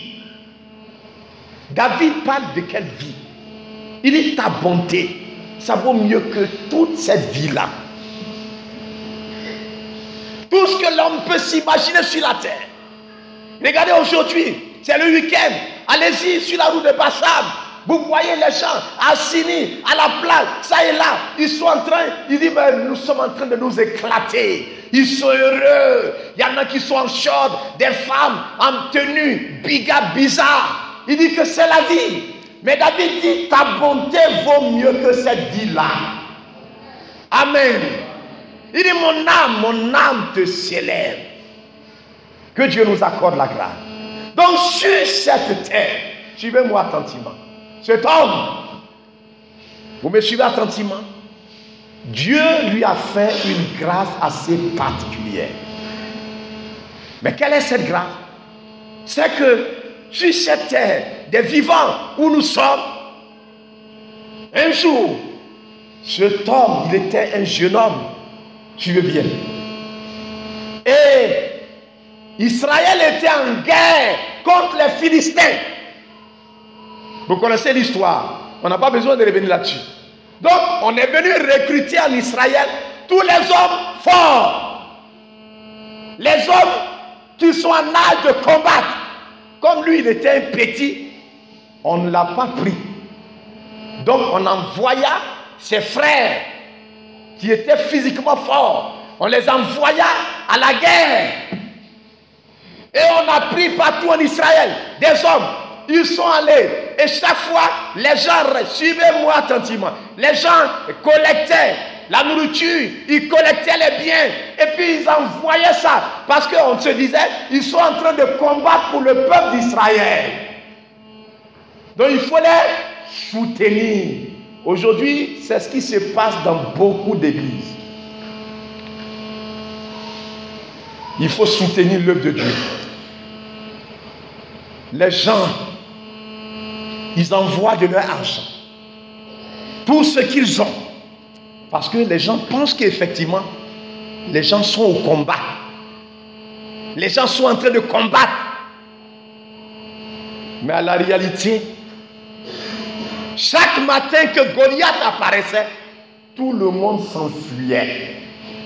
David parle de quelle vie? Il dit: ta bonté, ça vaut mieux que toute cette vie-là. Tout ce que l'homme peut s'imaginer sur la terre. Regardez aujourd'hui, c'est le week-end. Allez-y sur la route de Bassam. Vous voyez les gens assis à la plage, ça et là. Ils sont en train, ils disent: ben, nous sommes en train de nous éclater. Ils sont heureux. Il y en a qui sont en short, des femmes en tenue bizarre. Il dit que c'est la vie. Mais David dit, ta bonté vaut mieux que cette vie-là. Amen. Il dit, mon âme te célèbre. Que Dieu nous accorde la grâce. Donc sur cette terre, suivez-moi attentivement. Cet homme, vous me suivez attentivement? Dieu lui a fait une grâce assez particulière. Mais quelle est cette grâce? C'est que sur cette terre des vivants où nous sommes, un jour, cet homme, il était un jeune homme, suivez bien. Et Israël était en guerre contre les Philistins. Vous connaissez l'histoire, on n'a pas besoin de revenir là-dessus. Donc, on est venu recruter en Israël tous les hommes forts. Les hommes qui sont en âge de combattre. Comme lui, il était un petit, on ne l'a pas pris. Donc, on envoya ses frères qui étaient physiquement forts. On les envoya à la guerre. Et on a pris partout en Israël des hommes. Ils sont allés. Et chaque fois, les gens, suivez-moi attentivement, les gens collectaient la nourriture, ils collectaient les biens, et puis ils envoyaient ça. Parce qu'on se disait, ils sont en train de combattre pour le peuple d'Israël. Donc il faut les soutenir. Aujourd'hui, c'est ce qui se passe dans beaucoup d'églises. Il faut soutenir l'œuvre de Dieu. Les gens, ils envoient de leur argent, tout ce qu'ils ont. Parce que les gens pensent qu'effectivement, les gens sont au combat. Les gens sont en train de combattre. Mais à la réalité, chaque matin que Goliath apparaissait, tout le monde s'enfuyait.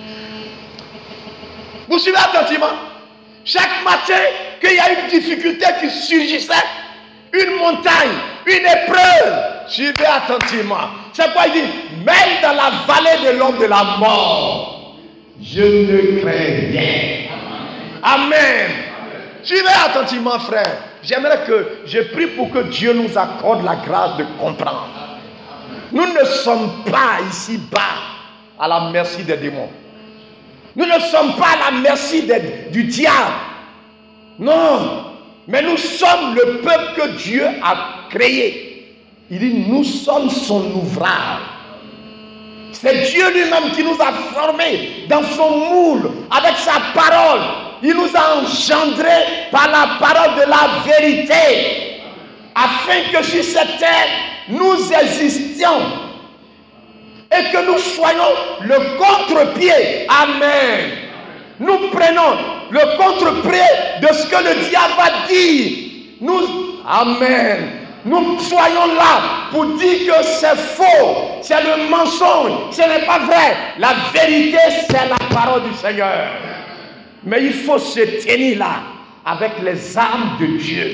Vous suivez attentivement? Chaque matin qu'il y a une difficulté qui surgissait, une montagne, une épreuve, suivez attentivement. C'est quoi il dit? Même dans la vallée de l'ombre de la mort, je ne crains rien. Amen. Suivez attentivement, frère. J'aimerais que je prie pour que Dieu nous accorde la grâce de comprendre. Nous ne sommes pas ici-bas à la merci des démons. Nous ne sommes pas à la merci du diable. Non. Mais nous sommes le peuple que Dieu a créé. Il dit, nous sommes son ouvrage. C'est Dieu lui-même qui nous a formés dans son moule, avec sa parole. Il nous a engendrés par la parole de la vérité, afin que sur cette terre, nous existions et que nous soyons le contre-pied. Amen. Nous prenons le contre-pied de ce que le diable va dire. Amen. Nous soyons là pour dire que c'est faux, c'est le mensonge, ce n'est pas vrai. La vérité, c'est la parole du Seigneur. Mais il faut se tenir là avec les armes de Dieu.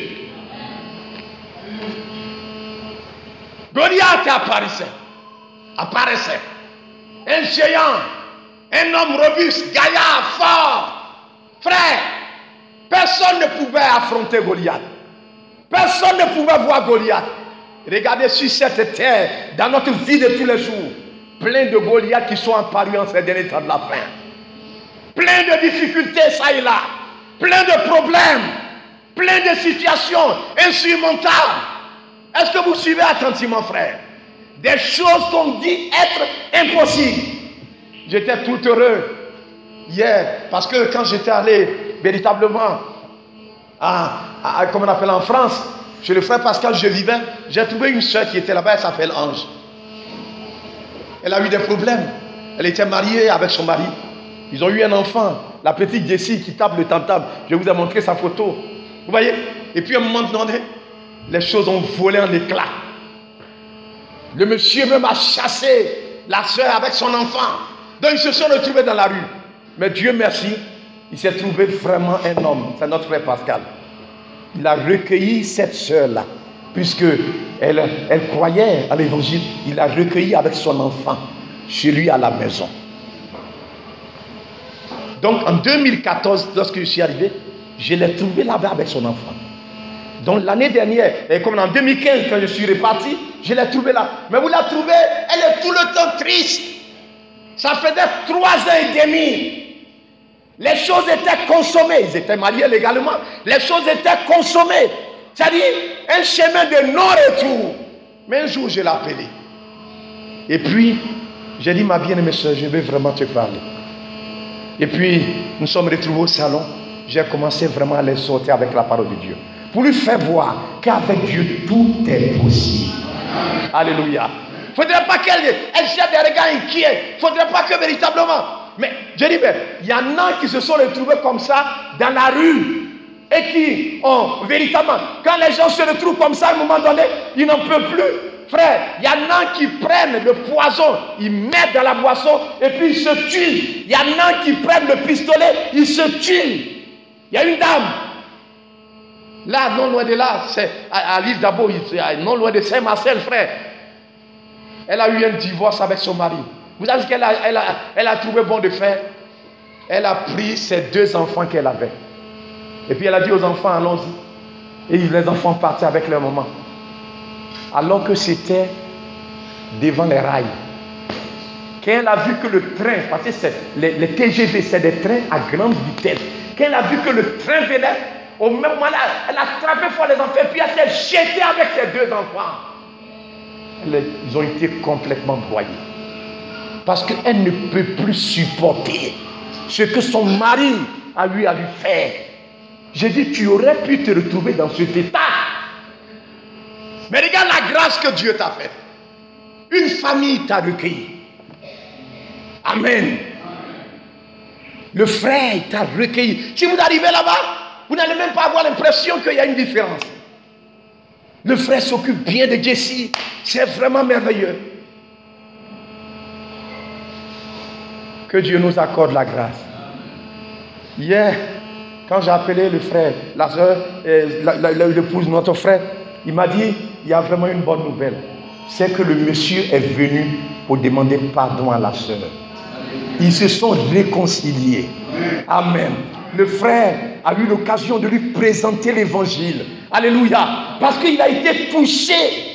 Goliath apparaissait. Un géant, un homme robuste, gaillard, fort. Frère, personne ne pouvait affronter Goliath. Personne ne pouvait voir Goliath. Regardez sur cette terre, dans notre vie de tous les jours, plein de Goliaths qui sont apparus en ces derniers temps de la fin. Plein de difficultés, ça et là. Plein de problèmes. Plein de situations insurmontables. Est-ce que vous suivez attentivement, frère? Des choses qu'on dit être impossibles. J'étais tout heureux hier, parce que quand j'étais allé véritablement comme on appelle en France, chez le frère Pascal, je vivais, j'ai trouvé une soeur qui était là-bas, elle s'appelle Ange. Elle a eu des problèmes. Elle était mariée avec son mari. Ils ont eu un enfant, la petite Jessie qui tape le tam-tam. Je vous ai montré sa photo. Vous voyez? Et puis à un moment donné, les choses ont volé en éclats. Le monsieur même a chassé la soeur avec son enfant. Donc ils se sont retrouvés dans la rue. Mais Dieu merci, il s'est trouvé vraiment un homme. C'est notre frère Pascal. Il a recueilli cette soeur-là, puisque elle croyait à l'évangile. Il l'a recueilli avec son enfant, chez lui à la maison. Donc en 2014, lorsque je suis arrivé, je l'ai trouvé là-bas avec son enfant. Donc l'année dernière, et comme en 2015, quand je suis reparti, je l'ai trouvée là. Mais vous la trouvez, elle est tout le temps triste. Ça faisait 3 ans et demi. Les choses étaient consommées. Ils étaient mariés légalement. Les choses étaient consommées. C'est-à-dire un chemin de non-retour. Mais un jour, je l'ai appelé. Et puis, j'ai dit, ma bien-aimée soeur, je vais vraiment te parler. Et puis, nous sommes retrouvés au salon. J'ai commencé vraiment à les sortir avec la parole de Dieu. Pour lui faire voir qu'avec Dieu, tout est possible. Alléluia. Il ne faudrait pas qu'elle jette des regards inquiets. Il ne faudrait pas que véritablement. Mais je dis, il y en a qui se sont retrouvés comme ça dans la rue. Et qui ont véritablement, quand les gens se retrouvent comme ça, à un moment donné, ils n'en peuvent plus. Frère, il y en a qui prennent le poison, ils mettent dans la boisson et puis ils se tuent. Il y en a qui prennent le pistolet, ils se tuent. Il y a une dame, là, non loin de là, c'est à l'île d'Abo, non loin de Saint-Marcel, frère. Elle a eu un divorce avec son mari. Vous savez ce qu'elle a trouvé bon de faire? Elle a pris ses 2 enfants qu'elle avait. Et puis elle a dit aux enfants, allons-y. Et les enfants partaient avec leur maman. Alors que c'était devant les rails. Quand elle a vu que le train, parce que les TGV, c'est des trains à grande vitesse. Quand elle a vu que le train venait, au même moment, elle a attrapé fort les enfants, puis elle s'est jetée avec ses 2 enfants. Ils ont été complètement broyés. Parce qu'elle ne peut plus supporter ce que son mari a lui fait. J'ai dit, tu aurais pu te retrouver dans cet état. Mais regarde la grâce que Dieu t'a faite. Une famille t'a recueilli. Amen. Le frère t'a recueilli. Si vous arrivez là-bas, vous n'allez même pas avoir l'impression qu'il y a une différence. Le frère s'occupe bien de Jessie. C'est vraiment merveilleux. Que Dieu nous accorde la grâce. Hier, quand j'ai appelé le frère, la soeur, l'épouse de notre frère, il m'a dit, il y a vraiment une bonne nouvelle. C'est que le monsieur est venu pour demander pardon à la soeur. Ils se sont réconciliés. Amen. Le frère a eu l'occasion de lui présenter l'évangile. Alléluia. Parce qu'il a été touché.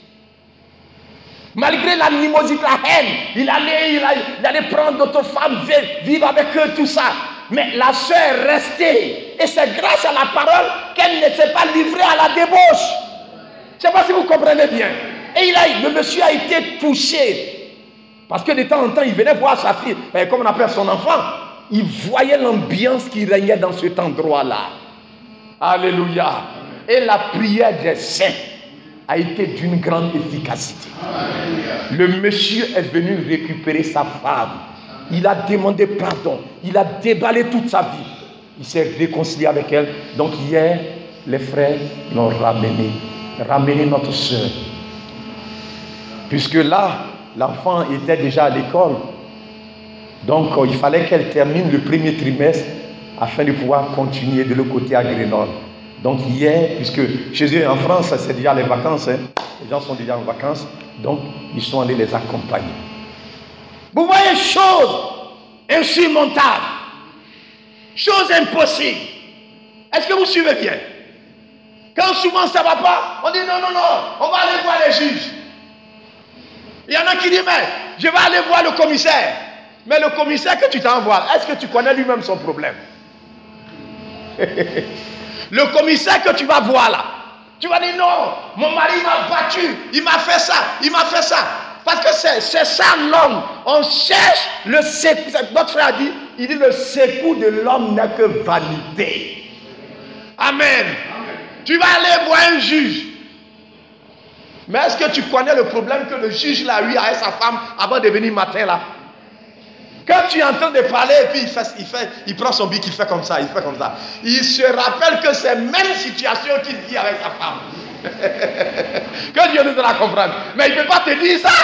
Malgré l'animosité, la haine, il allait prendre d'autres femmes, vivre avec eux, tout ça. Mais la soeur est restée. Et c'est grâce à la parole qu'elle ne s'est pas livrée à la débauche. Je ne sais pas si vous comprenez bien. Et le monsieur a été touché. Parce que de temps en temps, il venait voir sa fille, comme on appelle son enfant. Il voyait l'ambiance qui régnait dans cet endroit-là. Alléluia. Et la prière des saints a été d'une grande efficacité. Le monsieur est venu récupérer sa femme. Il a demandé pardon. Il a déballé toute sa vie. Il s'est réconcilié avec elle. Donc hier, les frères l'ont ramené notre soeur. Puisque là, l'enfant était déjà à l'école. Donc il fallait qu'elle termine le premier trimestre afin de pouvoir continuer de l'autre côté à Grenoble. Donc hier, puisque chez eux en France, c'est déjà les vacances, les gens sont déjà en vacances, donc ils sont allés les accompagner. Vous voyez, chose insurmontable, chose impossible. Est-ce que vous suivez bien? Quand souvent ça ne va pas, on dit non, on va aller voir les juges. Il y en a qui disent, mais je vais aller voir le commissaire. Mais le commissaire que tu t'envoies, est-ce que tu connais lui-même son problème? Le commissaire que tu vas voir là, tu vas dire non, mon mari m'a battu, il m'a fait ça, il m'a fait ça. Parce que c'est ça l'homme. On cherche le secours. Notre frère a dit, il dit le secours de l'homme n'est que vanité. Amen. Tu vas aller voir un juge. Mais est-ce que tu connais le problème que le juge l'a eu avec sa femme avant de venir matin là? Quand tu es en train de parler et puis il prend son bic, il fait comme ça, il fait comme ça. Il se rappelle que c'est la même situation qu'il vit avec sa femme. Que Dieu nous la comprendre. Mais il ne peut pas te dire ça.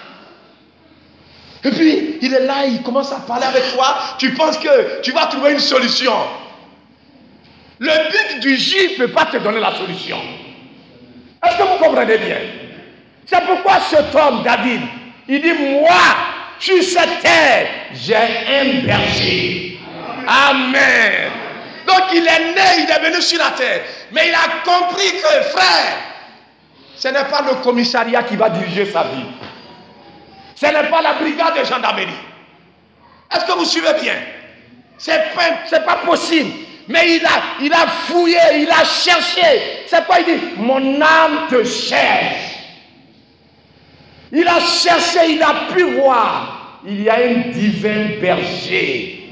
Et puis, il est là, il commence à parler avec toi. Tu penses que tu vas trouver une solution. Le but du juge ne peut pas te donner la solution. Est-ce que vous comprenez bien? C'est pourquoi cet homme, David, il dit, moi, sur cette terre, j'ai un berger. Amen. Donc il est né, il est venu sur la terre. Mais il a compris que, frère, ce n'est pas le commissariat qui va diriger sa vie. Ce n'est pas la brigade de gendarmerie. Est-ce que vous suivez bien? C'est pas possible. Mais il a fouillé, il a cherché. C'est quoi il dit? Mon âme te cherche. Il a cherché, il a pu voir. Il y a un divin berger.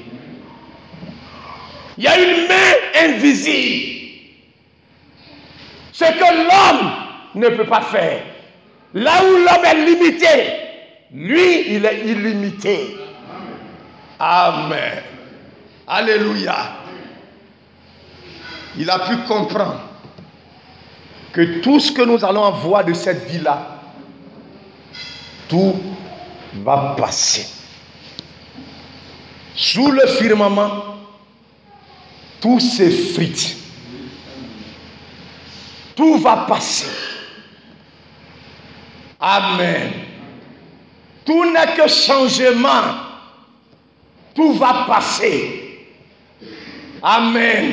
Il y a une main invisible. Ce que l'homme ne peut pas faire. Là où l'homme est limité, lui, il est illimité. Amen. Alléluia. Il a pu comprendre que tout ce que nous allons avoir de cette vie-là, tout va passer. Sous le firmament, tout s'effrite. Tout va passer. Amen. Tout n'est que changement. Tout va passer. Amen.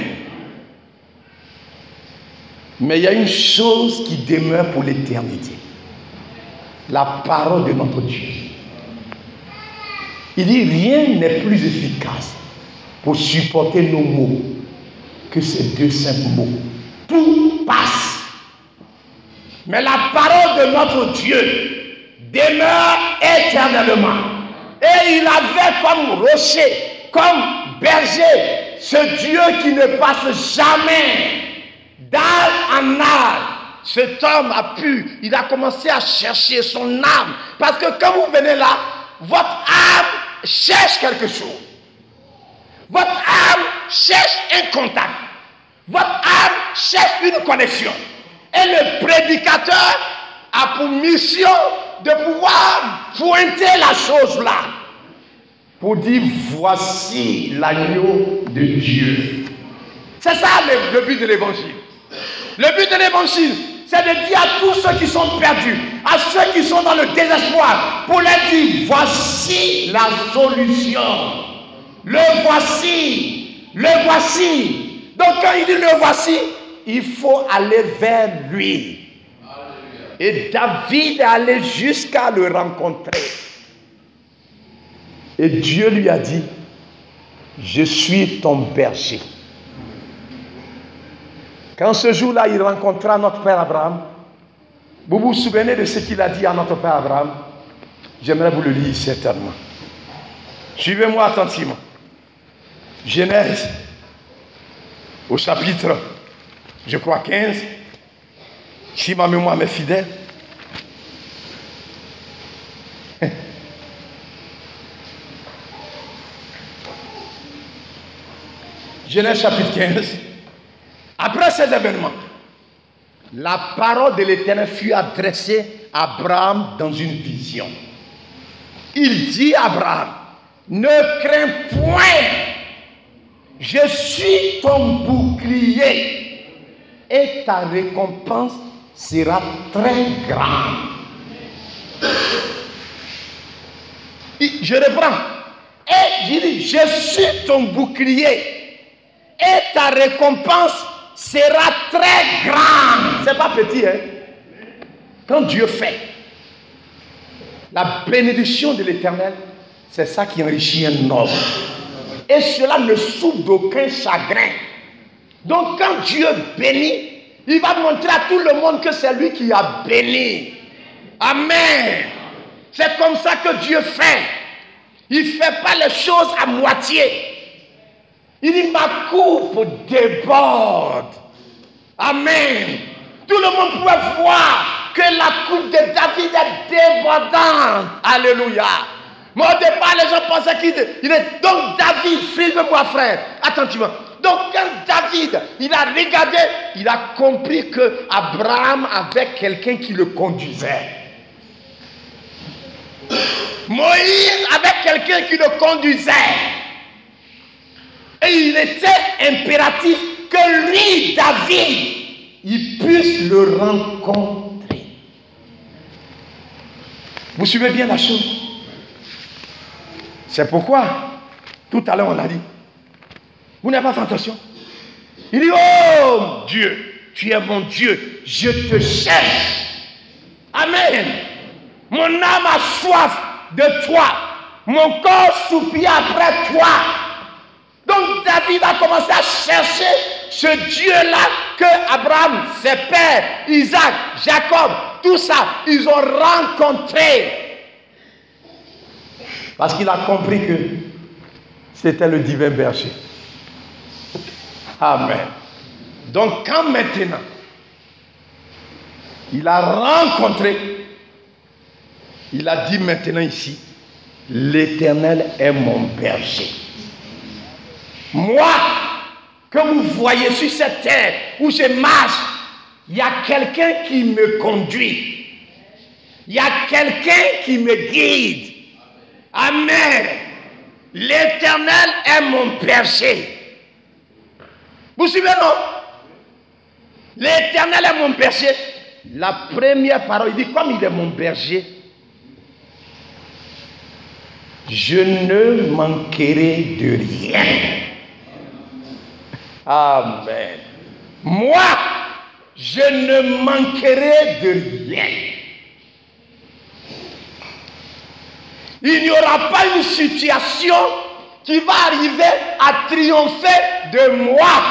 Mais il y a une chose qui demeure pour l'éternité. La parole de notre Dieu. Il dit rien n'est plus efficace pour supporter nos maux que ces deux simples mots. Tout passe. Mais la parole de notre Dieu demeure éternellement. Et il avait comme rocher, comme berger, ce Dieu qui ne passe jamais. D'âge en âge, cet homme il a commencé à chercher son âme. Parce que quand vous venez là, votre âme cherche quelque chose. Votre âme cherche un contact. Votre âme cherche une connexion. Et le prédicateur a pour mission de pouvoir pointer la chose là. Pour dire, voici l'agneau de Dieu. C'est ça le but de l'évangile. Le but de l'évangile, c'est de dire à tous ceux qui sont perdus, à ceux qui sont dans le désespoir, pour leur dire, voici la solution. Le voici. Le voici. Donc quand il dit le voici, il faut aller vers lui. Et David est allé jusqu'à le rencontrer. Et Dieu lui a dit, je suis ton berger. Quand ce jour-là, il rencontra notre père Abraham, vous vous souvenez de ce qu'il a dit à notre père Abraham? J'aimerais vous le lire certainement. Suivez-moi attentivement. Genèse, au chapitre, je crois 15, si ma mémoire m'est fidèle. Genèse chapitre 15. Après ces événements, la parole de l'Éternel fut adressée à Abraham dans une vision. Il dit à Abraham, ne crains point, je suis ton bouclier et ta récompense sera très grande. Je reprends. Et il dit, je suis ton bouclier et ta récompense sera très grande. C'est pas petit, hein? Quand Dieu fait, la bénédiction de l'Éternel, c'est ça qui enrichit un homme. Et cela ne souffre d'aucun chagrin. Donc quand Dieu bénit, il va montrer à tout le monde que c'est lui qui a béni. Amen. C'est comme ça que Dieu fait. Il ne fait pas les choses à moitié. Il dit, ma coupe déborde. Amen. Tout le monde pouvait voir que la coupe de David est débordante. Alléluia. Mais au départ, les gens pensaient qu'il est... Donc David, filme-moi frère, attentivement. Donc quand David, il a regardé, il a compris que Abraham avait quelqu'un qui le conduisait. Moïse avait quelqu'un qui le conduisait. Et il était impératif que lui, David, il puisse le rencontrer. Vous suivez bien la chose? C'est pourquoi, tout à l'heure on a dit, vous n'avez pas fait attention. Il dit, oh Dieu, tu es mon Dieu, je te cherche. Amen. Mon âme a soif de toi. Mon corps soupire après toi. Donc David a commencé à chercher ce Dieu-là que Abraham, ses pères, Isaac, Jacob, tout ça, ils ont rencontré. Parce qu'il a compris que c'était le divin berger. Amen. Donc quand maintenant, il a rencontré, il a dit maintenant ici, l'Éternel est mon berger. Moi, que vous voyez sur cette terre où je marche, il y a quelqu'un qui me conduit. Il y a quelqu'un qui me guide. Amen. L'Éternel est mon berger. Vous suivez, non? L'Éternel est mon berger. La première parole, il dit, comme il est mon berger, je ne manquerai de rien. Amen. Moi, je ne manquerai de rien. Il n'y aura pas une situation qui va arriver à triompher de moi.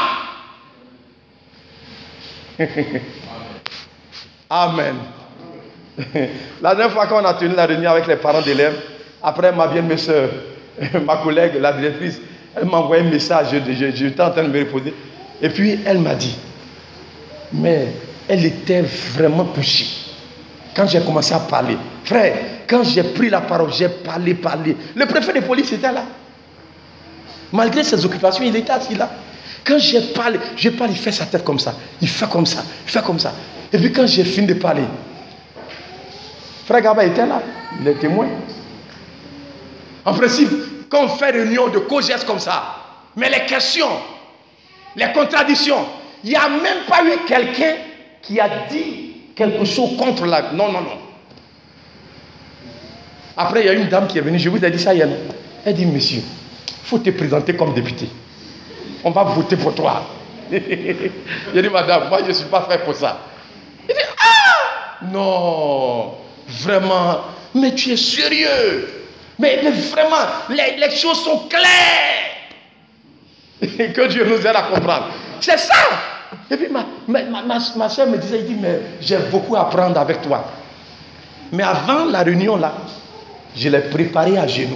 Amen. La dernière fois qu'on a tenu la réunion avec les parents d'élèves, après ma bien-aimée soeur, ma collègue, la directrice, elle m'a envoyé un message, j'étais en train de me reposer. Et puis elle m'a dit, mais elle était vraiment touchée. Quand j'ai commencé à parler, frère, quand j'ai pris la parole, j'ai parlé. Le préfet de police était là. Malgré ses occupations, il était assis là. Quand j'ai parlé, il fait sa tête comme ça. Il fait comme ça. Et puis quand j'ai fini de parler, frère Gaba était là. Il est témoin. En principe, quand on fait réunion de co-gestes comme ça, mais les questions, les contradictions, il n'y a même pas eu quelqu'un qui a dit quelque chose contre la... Non. Après, il y a une dame qui est venue, je vous ai dit ça hier. Elle dit, monsieur, il faut te présenter comme député. On va voter pour toi. J'ai dit, madame, moi je ne suis pas fait pour ça. Il dit, ah non, vraiment, mais tu es sérieux. Mais vraiment, les choses sont claires. Que Dieu nous aide à comprendre. C'est ça. Et puis ma soeur me disait, il dit, mais j'ai beaucoup à apprendre avec toi. Mais avant la réunion là, je l'ai préparé à genoux.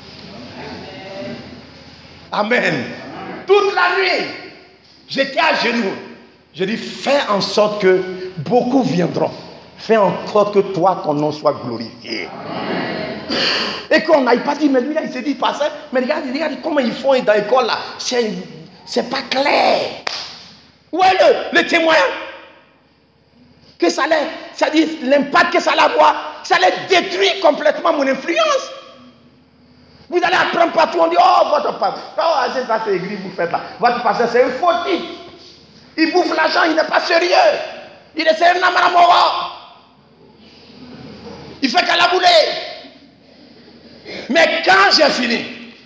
Amen. Toute la nuit, j'étais à genoux. Je dis, fais en sorte que beaucoup viendront. Fais en sorte que toi, ton nom soit glorifié. Et qu'on n'aille pas dire, mais lui là, il s'est dit pas ça. Mais regarde comment ils font dans l'école là. C'est pas clair. Où est le témoin? Que ça allait, c'est-à-dire l'impact que ça allait avoir, ça allait détruire complètement mon influence. Vous allez apprendre partout, on dit, oh, votre pasteur, c'est ça, c'est église, vous faites là. Votre pasteur, c'est un faux type. Il bouffe l'argent, il n'est pas sérieux. Il est sérieux, il fait qu'à la bouler. Mais quand j'ai fini,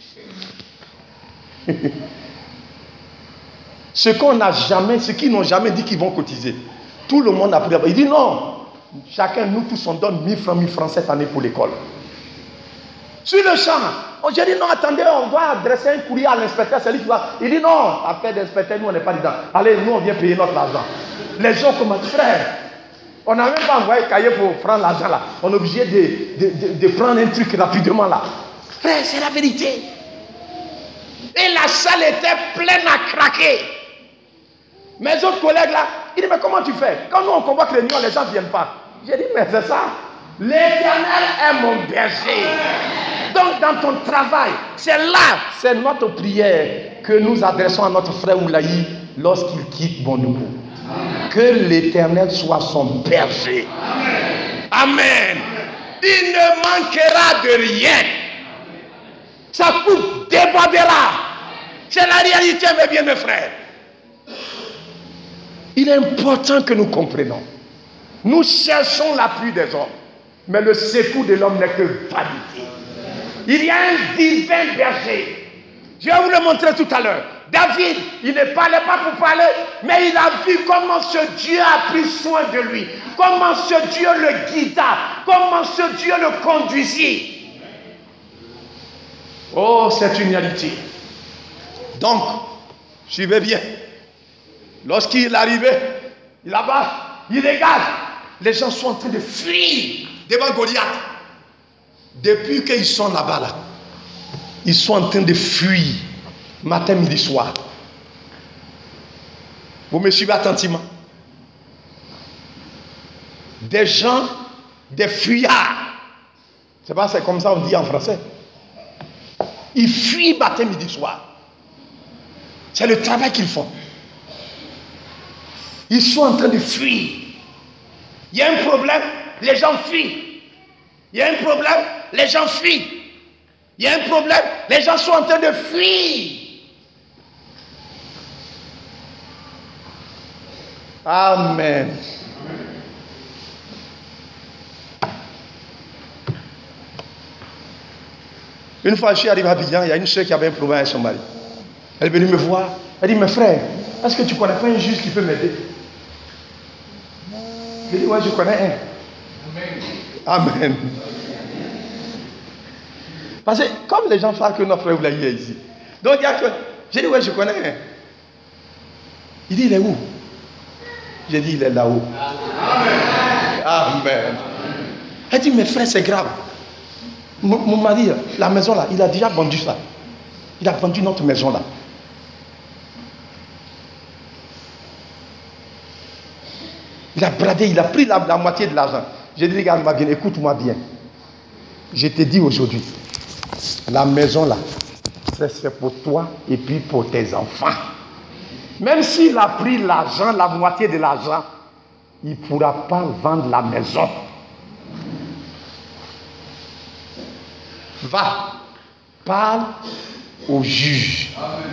ce qu'ils n'ont jamais dit qu'ils vont cotiser, tout le monde a pris. Il dit non, chacun, nous tous, on donne 1000 francs cette année pour l'école. Sur le champ, j'ai dit non, attendez, on doit adresser un courrier à l'inspecteur, c'est lui qui va. Il dit non, affaire d'inspecteur, nous on n'est pas dedans. Allez, nous on vient payer notre argent. Les gens commencent, frère, on n'a même pas envoyé cahier pour prendre l'argent là. On est obligé de prendre un truc rapidement là. Frère, c'est la vérité. Et la salle était pleine à craquer. Mes autres collègues là, ils disent, mais comment tu fais? Quand nous on convoque les réunions, les gens ne viennent pas. J'ai dit, mais c'est ça. L'Éternel est mon berger. Donc dans ton travail, c'est notre prière que nous adressons à notre frère Oulaï lorsqu'il quitte mon époux. Que l'Éternel soit son berger. Amen. Il ne manquera de rien. Sa coupe débordera. C'est la réalité, mes bien mes frères. Il est important que nous comprenions. Nous cherchons l'appui des hommes, mais le secours de l'homme n'est que vanité. Il y a un divin berger. Je vais vous le montrer tout à l'heure. David, il ne parlait pas pour parler, mais il a vu comment ce Dieu a pris soin de lui, comment ce Dieu le guida, comment ce Dieu le conduisit. Oh, c'est une réalité. Donc, suivez bien. Lorsqu'il arrivait, là-bas, il regarde. Les gens sont en train de fuir devant Goliath. Depuis qu'ils sont là-bas, là, ils sont en train de fuir. Matin, midi, soir. Vous me suivez attentivement. Des gens, des fuyards. C'est pas comme ça on dit en français. Ils fuient matin, midi, soir. C'est le travail qu'ils font. Ils sont en train de fuir. Il y a un problème, les gens fuient. Il y a un problème, les gens fuient. Il y a un problème, les gens sont en train de fuir. Amen. Une fois, je suis arrivé à Abidjan, il y a une soeur qui avait un problème avec son mari. Elle est venue me voir. Elle dit, mes frères, est-ce que tu connais pas un juge qui peut m'aider? Je dis, ouais, je connais un. Amen. Parce que comme les gens savent que notre frère vous l'a eu ici. Donc il y a que. J'ai dit, ouais, je connais un. Il dit, il est où? J'ai dit, il est là-haut. Amen. Elle dit, mes frères, c'est grave. Mon mari, la maison là, il a déjà vendu ça. Il a vendu notre maison là. Il a bradé, il a pris la moitié de l'argent. J'ai dit, regarde, ma bien, écoute-moi bien. Je te dis aujourd'hui, la maison là, c'est pour toi et puis pour tes enfants. Même s'il a pris l'argent, la moitié de l'argent, il ne pourra pas vendre la maison. Va, parle au juge.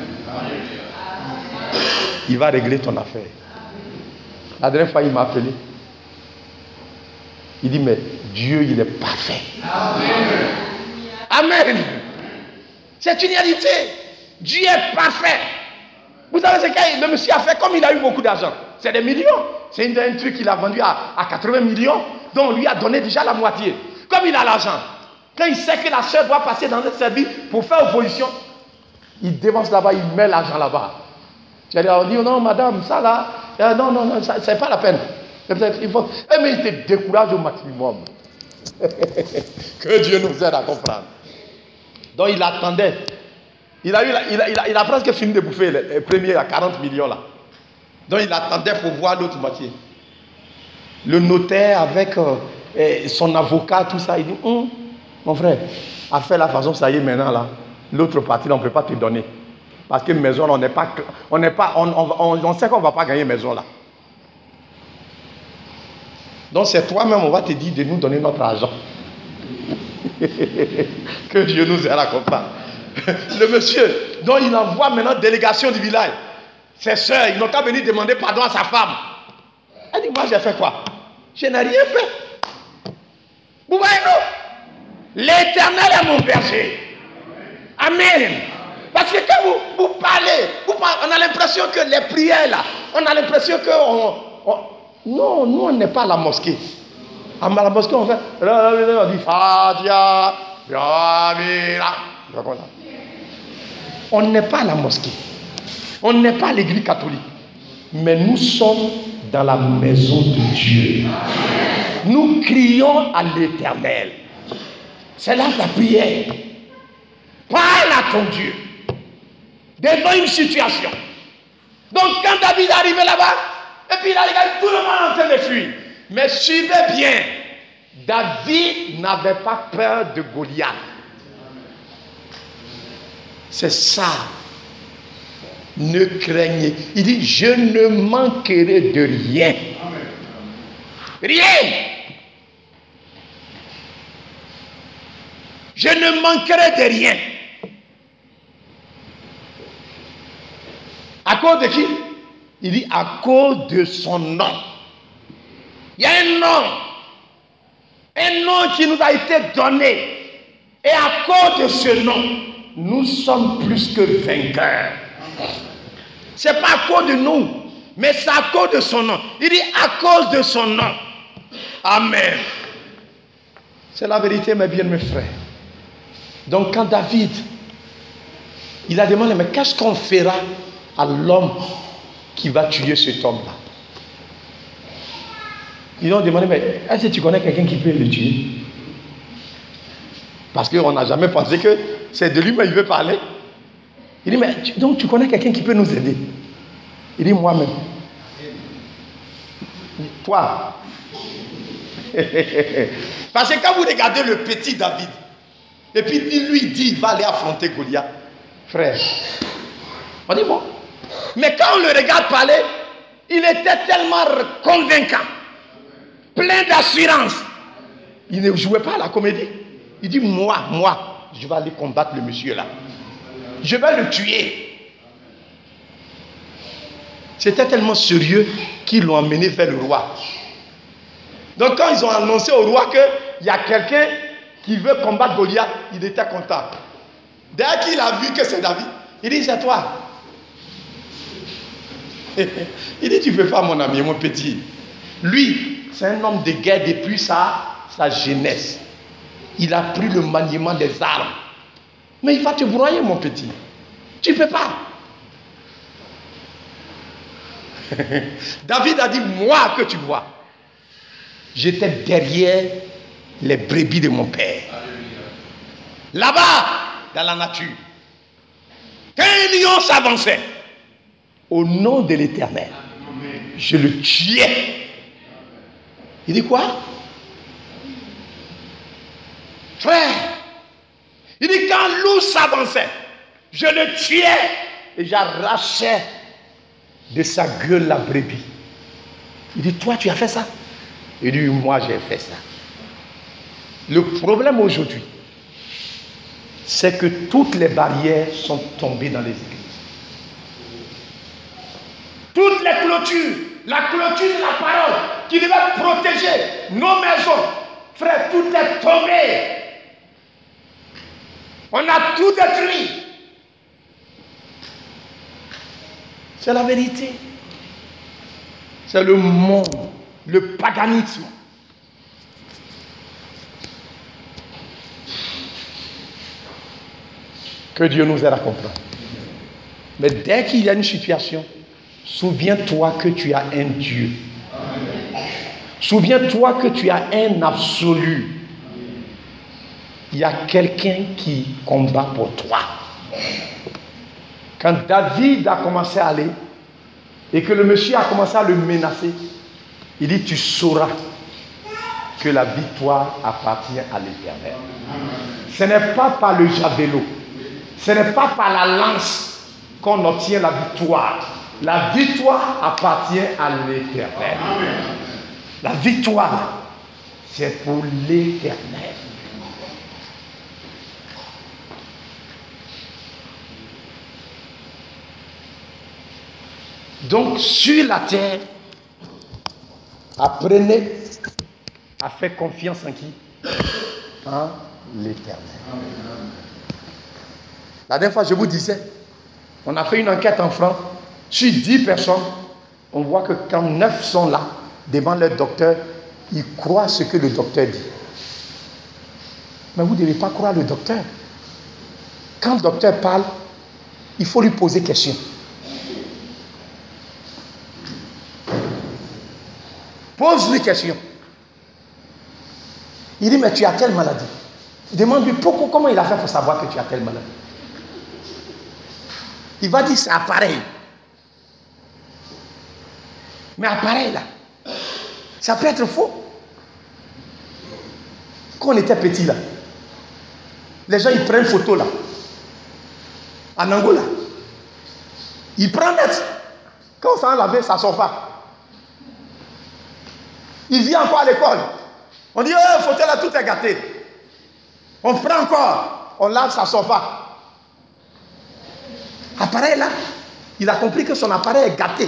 Il va régler ton affaire. La dernière fois, il m'a appelé. Il dit, mais Dieu, il est parfait. Amen. Amen. C'est une réalité. Dieu est parfait. Vous savez ce que le monsieur a fait comme il a eu beaucoup d'argent. C'est des millions. C'est un truc qu'il a vendu à 80 millions. Donc on lui a donné déjà la moitié. Comme il a l'argent. Quand il sait que la soeur doit passer dans un service pour faire opposition, il dépense là-bas, il met l'argent là-bas. On dit, non madame, ça là, non, ça, c'est pas la peine. Il faut, mais il te décourage au maximum. Que Dieu nous aide à comprendre. Donc il attendait. Il a presque fini de bouffer les premiers à 40 millions là. Donc il attendait pour voir l'autre moitié. Le notaire avec son avocat, tout ça, il dit, mon frère, à faire la façon, ça y est maintenant là. L'autre partie, on ne peut pas te donner. Parce que maison, on sait qu'on ne va pas gagner maison là. Donc c'est toi-même, on va te dire de nous donner notre argent. Que Dieu nous aide à comprendre. Le monsieur, dont il envoie maintenant délégation du village. Ses soeurs, ils n'ont qu'à venir demander pardon à sa femme. Elle dit, moi j'ai fait quoi? Je n'ai rien fait. Vous voyez, non? L'Éternel est mon berger. Amen. Parce que quand vous parlez, on a l'impression que les prières là, on a l'impression que non, nous on n'est pas à la mosquée. À la mosquée on fait, on dit Fatia, on n'est pas à la mosquée. On n'est pas à l'église catholique. Mais nous sommes dans la maison de Dieu. Nous crions à l'Éternel. C'est là la prière. Parle à ton Dieu. Devant une situation. Donc quand David est arrivé là-bas, et puis il a regardé tout le monde en train de fuir. Mais suivez bien, David n'avait pas peur de Goliath. C'est ça. Ne craignez. Il dit, je ne manquerai de rien. Rien. Je ne manquerai de rien. À cause de qui? Il dit à cause de son nom. Il y a un nom qui nous a été donné. Et à cause de ce nom, nous sommes plus que vainqueurs. Ce n'est pas à cause de nous, mais c'est à cause de son nom. Il dit à cause de son nom. Amen. C'est la vérité, mes bien, mes frères. Donc quand David, il a demandé, mais qu'est-ce qu'on fera à l'homme qui va tuer cet homme-là? Ils ont demandé, mais est-ce que tu connais quelqu'un qui peut le tuer? Parce qu'on n'a jamais pensé que c'est de lui, mais il veut parler. Il dit, mais donc tu connais quelqu'un qui peut nous aider? Il dit, moi-même. Toi. Parce que quand vous regardez le petit David, et puis lui dit, il va aller affronter Goliath, frère, on dit bon. Mais quand on le regarde parler, il était tellement convaincant, plein d'assurance. Il ne jouait pas à la comédie. Il dit, moi, je vais aller combattre le monsieur là. Je vais le tuer. C'était tellement sérieux qu'ils l'ont emmené vers le roi. Donc quand ils ont annoncé au roi qu'il y a quelqu'un qui veut combattre Goliath, il était content. Dès qu'il a vu que c'est David, il dit, c'est toi. Il dit, tu ne peux pas, mon ami, mon petit. Lui, c'est un homme de guerre depuis sa jeunesse. Il a pris le maniement des armes. Mais il va te broyer, mon petit. Tu ne peux pas. David a dit, moi que tu vois, j'étais derrière les brebis de mon père. Là-bas, dans la nature, quand un lion s'avançait, au nom de l'Éternel, je le tuais. Il dit quoi? Frère, il dit quand loup s'avançait, je le tuais et j'arrachais de sa gueule la brebis. Il dit, toi tu as fait ça? Il dit, moi j'ai fait ça. Le problème aujourd'hui, c'est que toutes les barrières sont tombées dans les églises. Toutes les clôtures, la clôture de la parole qui devait protéger nos maisons, frère, tout est tombé. On a tout détruit. C'est la vérité. C'est le monde, le paganisme. Que Dieu nous aide à comprendre. Mais dès qu'il y a une situation, souviens-toi que tu as un Dieu. Souviens-toi que tu as un absolu. Il y a quelqu'un qui combat pour toi. Quand David a commencé à aller et que le monsieur a commencé à le menacer, il dit, tu sauras que la victoire appartient à l'Éternel. Ce n'est pas par le javelot, ce n'est pas par la lance qu'on obtient la victoire. La victoire appartient à l'Éternel. La victoire, c'est pour l'Éternel. Donc, sur la terre, apprenez à faire confiance en qui? En l'Éternel. La dernière fois, je vous disais, on a fait une enquête en France. Sur 10 personnes, on voit que quand 9 sont là, devant leur docteur, ils croient ce que le docteur dit. Mais vous ne devez pas croire le docteur. Quand le docteur parle, il faut lui poser question. Pose-lui question. Il dit, mais tu as telle maladie. Demande-lui pourquoi, comment il a fait pour savoir que tu as telle maladie. Il va dire, c'est appareil. Mais appareil là, ça peut être faux. Quand on était petit là, les gens ils prennent photo là, en Angola. Ils prennent net. Quand on s'en laver, ça ne sort pas. Il vient encore à l'école. On dit, oh, photo là, tout est gâté. On prend encore, on lave, ça ne sort pas. Appareil là, il a compris que son appareil est gâté.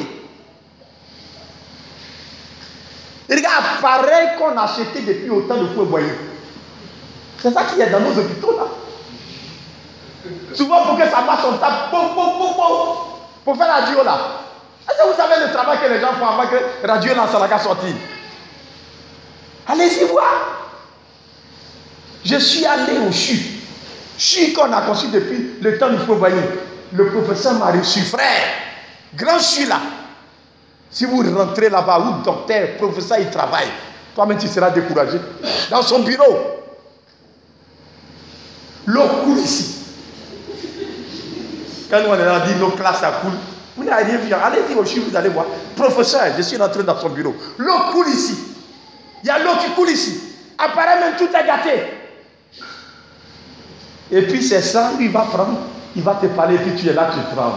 Et regarde, appareil qu'on a acheté depuis autant de fois boyer. C'est ça qui est dans nos hôpitaux là. Souvent, pour que ça marche, on tape pour faire la radio là. Est-ce que vous savez le travail que les gens font avant que la radio là, ça va sortir? Allez-y voir. Je suis allé au CHU. CHU qu'on a conçu depuis le temps du Fauboyant. Le professeur m'a reçu, frère. Grand CHU là. Si vous rentrez là-bas, où docteur, professeur, il travaille, toi-même tu seras découragé. Dans son bureau, l'eau coule ici. Quand on a dit nos classes, ça coule. Vous n'avez rien vu. Allez dire au CHU, vous allez voir. Professeur, je suis rentré dans son bureau. L'eau coule ici. Il y a l'eau qui coule ici. Apparemment, tout est gâté. Et puis c'est ça, lui, il va prendre, il va te parler, et puis tu es là, tu prends.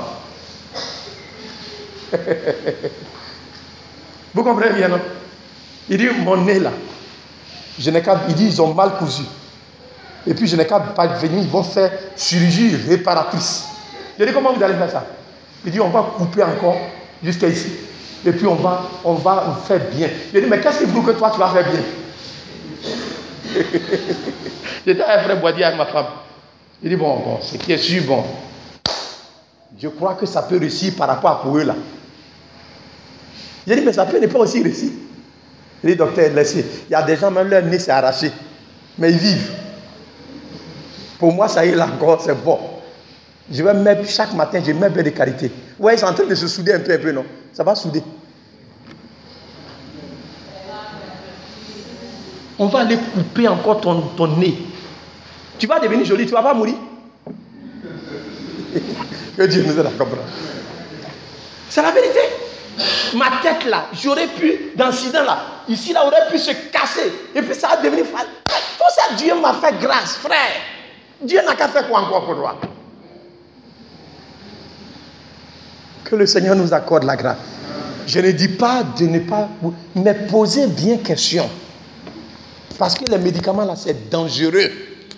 Vous comprenez bien, non? Il dit, mon nez là, je n'ai qu'à, il dit, ils ont mal cousu. Et puis je n'ai qu'à pas venir, ils vont faire chirurgie réparatrice. Je dis, comment vous allez faire ça? Il dit, on va couper encore jusqu'à ici. Et puis on va faire bien. Je dis, mais qu'est-ce qu'il faut que toi tu vas faire bien? J'étais avec un frère Boisdier avec ma femme. Il dit, bon, ce qui est sûr, bon, je crois que ça peut réussir par rapport à pour eux là. J'ai dit, mais ça peut ne pas aussi réussir. Il dit, docteur, laissez. Il y a des gens, même leur nez s'est arraché. Mais ils vivent. Pour moi, ça y est là encore, c'est bon. Je vais mettre, chaque matin, je mets un peu de qualité. Ouais, ils sont en train de se souder un peu, non? Ça va souder. On va aller couper encore ton nez. Tu vas devenir joli, tu ne vas pas mourir. Que Dieu nous aide à comprendre. C'est la vérité. Ma tête là, j'aurais pu, d'incident là, ici là, aurait pu se casser. Et puis ça va devenir fatal. Tout ça, Dieu m'a fait grâce, frère. Dieu n'a qu'à faire quoi encore pour toi? Que le Seigneur nous accorde la grâce. Je ne dis pas de ne pas, mais posez bien question. Parce que les médicaments là, c'est dangereux.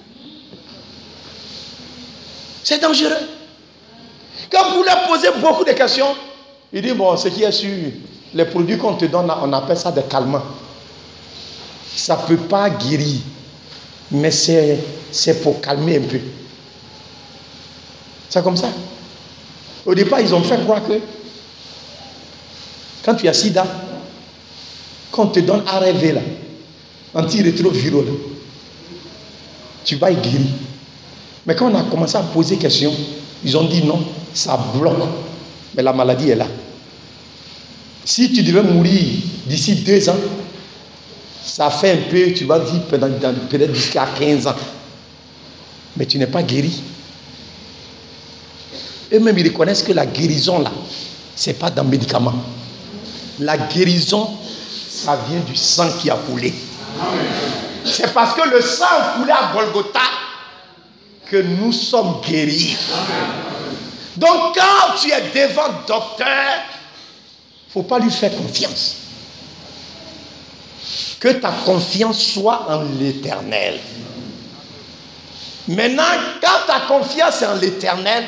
C'est dangereux. Quand vous leur posez beaucoup de questions, il dit, bon, ce qui est sûr, les produits qu'on te donne, on appelle ça des calmants. Ça ne peut pas guérir, mais c'est pour calmer un peu. C'est comme ça. Au départ, ils ont fait croire que quand tu as sida, quand on te donne ARV là, antirétroviraux là, tu vas y guérir. Mais quand on a commencé à poser des questions, ils ont dit non, ça bloque. Mais la maladie est là. Si tu devais mourir d'ici 2 ans, ça fait un peu, tu vas vivre peut-être jusqu'à 15 ans. Mais tu n'es pas guéri. Eux-mêmes, ils reconnaissent que la guérison là, ce n'est pas dans le médicament. La guérison, ça vient du sang qui a coulé. C'est parce que le sang a coulé à Golgotha que nous sommes guéris. Donc quand tu es devant le docteur, il ne faut pas lui faire confiance. Que ta confiance soit en l'Éternel. Maintenant, quand ta confiance est en l'Éternel,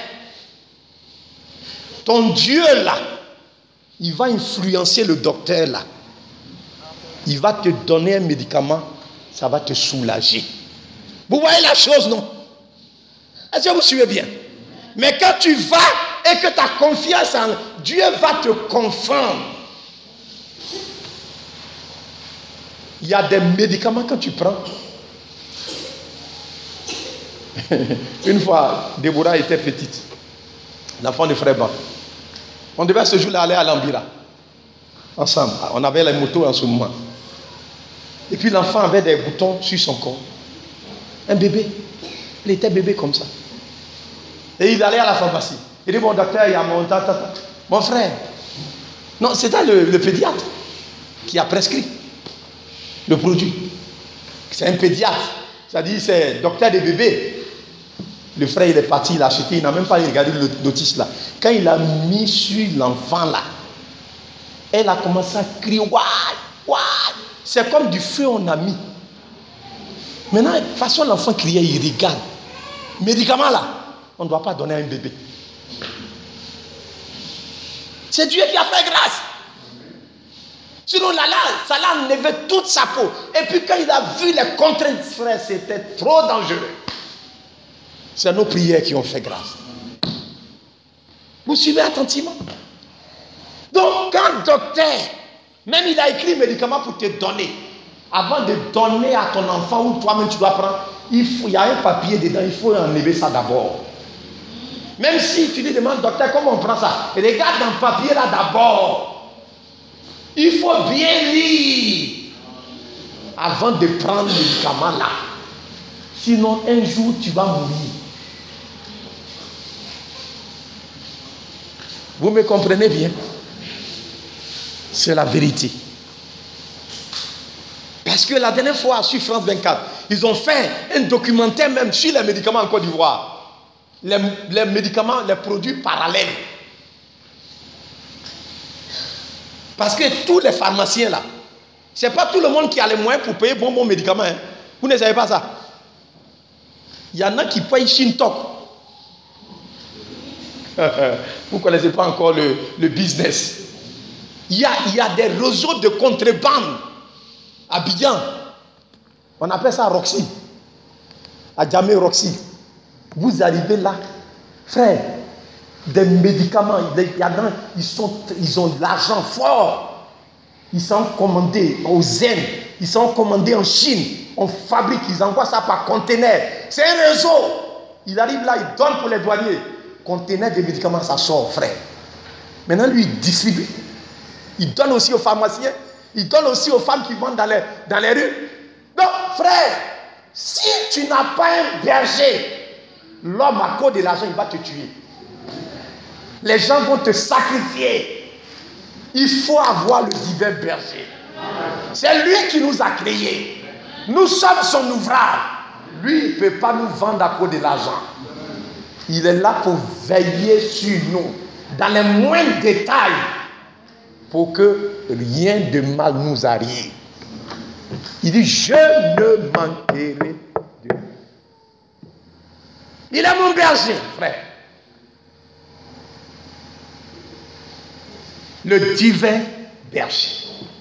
ton Dieu là, il va influencer le docteur là. Il va te donner un médicament, ça va te soulager. Vous voyez la chose, non? Est-ce que vous suivez bien? Mais quand tu vas et que ta confiance en Dieu va te confondre. Il y a des médicaments quand tu prends. Une fois, Déborah était petite. L'enfant de Frère Ban. On devait ce jour-là aller à l'Ambira. Ensemble. On avait les motos en ce moment. Et puis l'enfant avait des boutons sur son corps. Un bébé. Il était bébé comme ça. Et il allait à la pharmacie. Il dit, bon docteur, il y a mon frère. Non, c'était le pédiatre qui a prescrit le produit. C'est un pédiatre. C'est-à-dire, c'est docteur des bébés. Le frère, il est parti, il a acheté, il n'a même pas regardé le notice là. Quand il a mis sur l'enfant là, elle a commencé à crier, waouh, waouh. C'est comme du feu on a mis. Maintenant, de toute façon, l'enfant criait, il regarde. Médicament là, on ne doit pas donner à un bébé. C'est Dieu qui a fait grâce. Sinon, ça l'a enlevé toute sa peau. Et puis, quand il a vu les contraintes, frère, c'était trop dangereux. C'est nos prières qui ont fait grâce. Vous suivez attentivement. Donc, quand le docteur, même il a écrit un médicament pour te donner, avant de donner à ton enfant ou toi-même tu dois prendre, il y a un papier dedans, il faut enlever ça d'abord. Même si tu lui demandes, docteur, comment on prend ça? Regarde dans le papier là d'abord. Il faut bien lire avant de prendre le médicament là. Sinon, un jour, tu vas mourir. Vous me comprenez bien? C'est la vérité. Parce que la dernière fois, sur France 24, ils ont fait un documentaire même sur les médicaments en Côte d'Ivoire. Les médicaments, les produits parallèles. Parce que tous les pharmaciens là, c'est pas tout le monde qui a les moyens pour payer bon médicaments. Hein. Vous ne savez pas ça? Il y en a qui payent Shintok. Vous ne connaissez pas encore le business. Il y a des réseaux de contrebande à Abidjan. On appelle ça Roxy. À Djamé Roxy. Vous arrivez là, frère, des médicaments, ils ont de l'argent fort. Ils sont commandés aux Zen, ils sont commandés en Chine. On fabrique, ils envoient ça par conteneur. C'est un réseau. Ils arrivent là, ils donnent pour les douaniers. Conteneur de médicaments, ça sort, frère. Maintenant, lui, il distribue. Il donne aussi aux pharmaciens. Il donne aussi aux femmes qui vendent dans les rues. Donc, frère, si tu n'as pas un berger, l'homme à cause de l'argent, il va te tuer. Les gens vont te sacrifier. Il faut avoir le divin berger. C'est lui qui nous a créés. Nous sommes son ouvrage. Lui, il ne peut pas nous vendre à cause de l'argent. Il est là pour veiller sur nous, dans les moindres détails, pour que rien de mal nous arrive. Il dit, je ne manquerai de lui. Il est mon berger, frère. Le divin berger.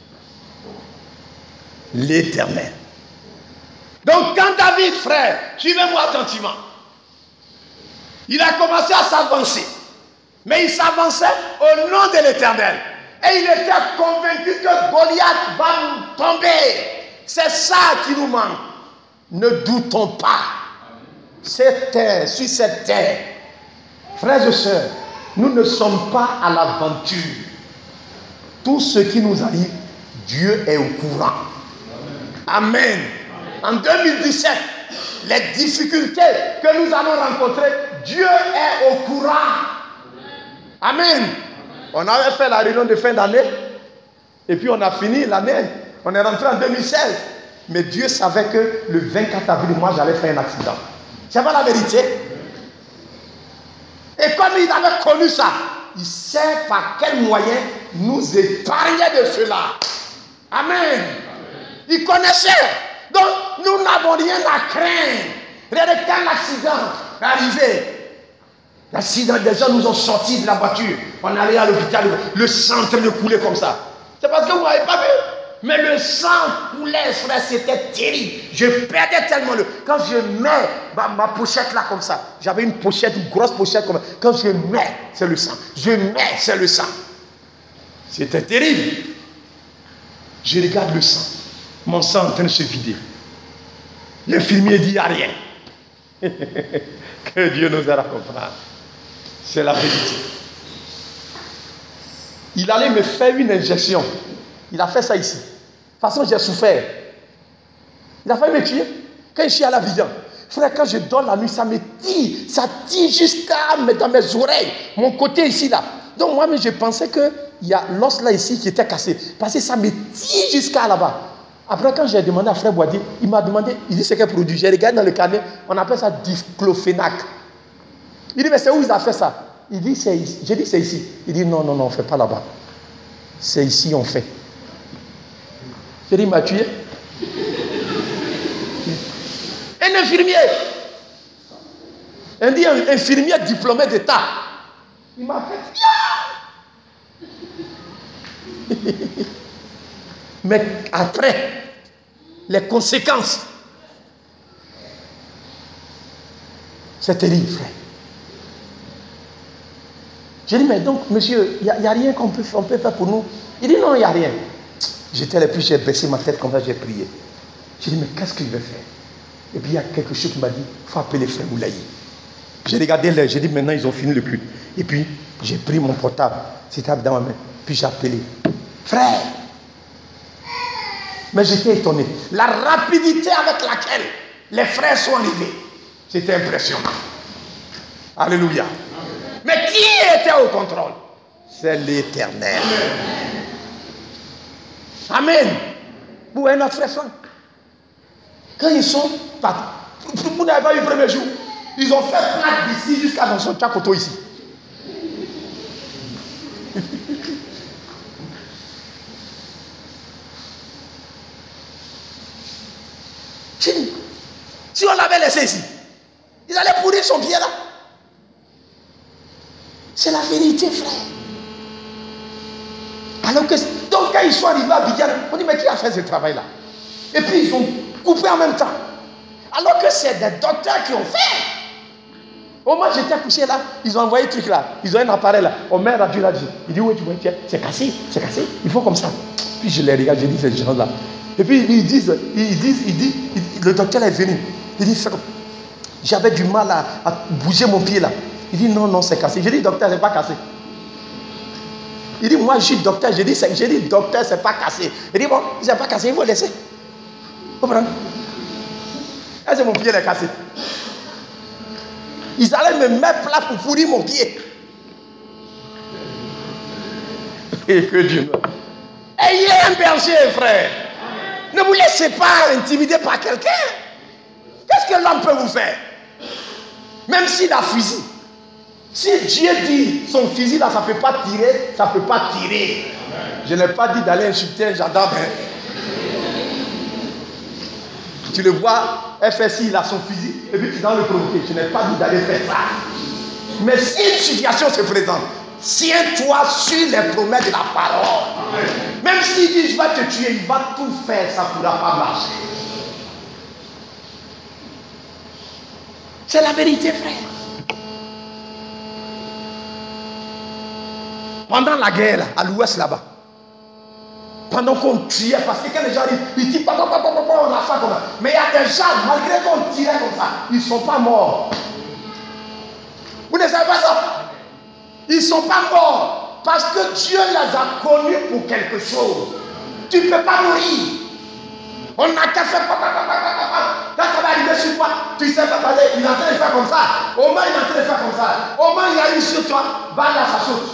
L'Éternel. Donc quand David, frère, suivez-moi attentivement, il a commencé à s'avancer. Mais il s'avançait au nom de l'Éternel. Et il était convaincu que Goliath va nous tomber. C'est ça qui nous manque. Ne doutons pas. Cette terre, sur cette terre, frères et sœurs, nous ne sommes pas à l'aventure. Tout ce qui nous arrive, Dieu est au courant. Amen. En 2017, les difficultés que nous allons rencontrer, Dieu est au courant. Amen. On avait fait la réunion de fin d'année et puis on a fini l'année. On est rentré en 2016. Mais Dieu savait que le 24 avril, moi, j'allais faire un accident. C'est pas la vérité. Et comme il avait connu ça, il sait par quel moyen nous épargner de cela. Amen. Il connaissait. Donc, nous n'avons rien à craindre. Regardez quand l'accident est arrivé. L'accident, des gens nous ont sortis de la voiture. On allait à l'hôpital, le sang de couler comme ça. C'est parce que vous n'avez pas vu. Mais le sang coulait, frère, c'était terrible. Je perdais tellement quand je mets ma pochette là comme ça, j'avais une pochette, une grosse pochette comme ça. Quand je mets, c'est le sang. Je mets, c'est le sang. C'était terrible. Je regarde le sang. Mon sang en train de se vider. L'infirmier dit, il n'y a rien. Que Dieu nous aide à comprendre. C'est la vérité. Il allait me faire une injection. Il a fait ça ici. De toute façon, j'ai souffert. Il a failli me tuer. Quand je suis à la vision, frère, quand je dors la nuit, ça me tire. Ça tire jusqu'à dans mes oreilles. Mon côté ici, là. Donc, moi-même, je pensais qu'il y a l'os là ici qui était cassé. Parce que ça me tire jusqu'à là-bas. Après, quand j'ai demandé à frère Boadi, il m'a demandé, il dit c'est quel produit. J'ai regardé dans le carnet, on appelle ça diclofénac. Il dit, mais c'est où il a fait ça? Il dit, c'est ici. J'ai dit, c'est ici. Il dit, non, on ne fait pas là-bas. C'est ici, on fait. J'ai dit, il m'a tué. Un infirmier. Un infirmier diplômé d'État. Il m'a fait bien. Mais après, les conséquences, C'est terrible, frère. J'ai dit, mais donc, monsieur, il n'y a rien qu'on peut faire pour nous. Il dit, non, il n'y a rien. J'étais là, puis j'ai baissé ma tête comme ça, j'ai prié. J'ai dit, mais qu'est-ce qu'il veut faire? Et puis il y a quelque chose qui m'a dit, il faut appeler frère Moulaï. J'ai regardé l'heure, j'ai dit, maintenant ils ont fini le culte. Et puis, j'ai pris mon portable, c'était dans ma main. Puis j'ai appelé, frère. Mais j'étais étonné. La rapidité avec laquelle les frères sont arrivés, c'était impressionnant. Alléluia. Mais qui était au contrôle? C'est l'Éternel. Amen. Vous voyez notre frère Franck. Quand ils sont partis, vous n'avez pas eu le premier jour, ils ont fait plaque d'ici jusqu'à dans son Tchakoto ici. Si on l'avait laissé ici, ils allaient pourrir son pied là. C'est la vérité, frère. Alors que, donc quand ils sont arrivés à Abidjan, on dit, mais qui a fait ce travail-là? Et puis ils ont coupé en même temps. Alors que c'est des docteurs qui ont fait. Au moins j'étais couché là, ils ont envoyé le truc là, ils ont un appareil là. Omer a dû là dire, il dit, oui, tu vois, c'est cassé, il faut comme ça. Puis je les regarde, j'ai dit, ces gens-là. Et puis ils disent, le docteur est venu. Il dit, j'avais du mal à bouger mon pied là. Il dit, non, c'est cassé. J'ai dit, docteur, c'est pas cassé. Il dit, moi je suis docteur. J'ai dit, docteur, c'est pas cassé. Il dit, bon, c'est pas cassé, il faut laisser. Vous comprenez? Est-ce que mon pied est cassé? Ils allaient me mettre plat pour pourrir mon pied. Et que Dieu nous... Ayez un berger, frère. Ne vous laissez pas intimider par quelqu'un. Qu'est-ce que l'homme peut vous faire? Même s'il a fusil. Si Dieu dit son fusil là, ça ne peut pas tirer, ça ne peut pas tirer. Je n'ai pas dit d'aller insulter un gendarme. Tu le vois, FSI, il a son fusil, et puis tu dois le provoquer. Je n'ai pas dit d'aller faire ça. Mais si une situation se présente, tiens-toi sur les promesses de la parole. Même s'il dit je vais te tuer, il va tout faire, ça ne pourra pas marcher. C'est la vérité, frère. Pendant la guerre, là, à l'ouest là-bas, pendant qu'on tuait, parce que quand les gens arrivent, ils disent, on a ça comme ça. Mais il y a des gens, malgré qu'on tirait comme ça, ils ne sont pas morts. Vous ne savez pas ça? Ils ne sont pas morts parce que Dieu les a connus pour quelque chose. Tu ne peux pas mourir. On n'a qu'à faire. Quand ça va arriver sur toi, tu sais pas, il est en train de faire comme ça. Au moins, il est en train de faire comme ça. Au moins, il arrive sur toi, va là, ça saute.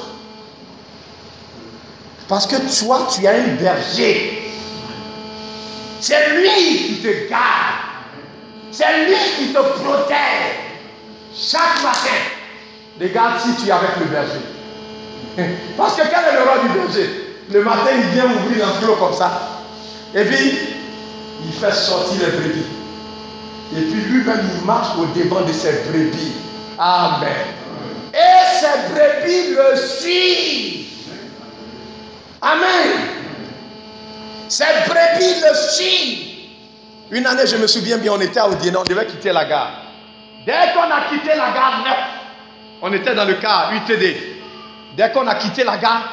Parce que toi, tu as un berger. C'est lui qui te garde. C'est lui qui te protège. Chaque matin, regarde si tu es avec le berger. Parce que quel est le rôle du berger? Le matin, il vient ouvrir l'enclos comme ça. Et puis, il fait sortir les brebis. Et puis lui-même, il marche au devant de ses brebis. Amen. Et ses brebis le suivent. Amen. Ces brebis le suivent. Une année, je me souviens bien, on était à Odiena, on devait quitter la gare. Dès qu'on a quitté la gare, on était dans le car UTD. Dès qu'on a quitté la gare,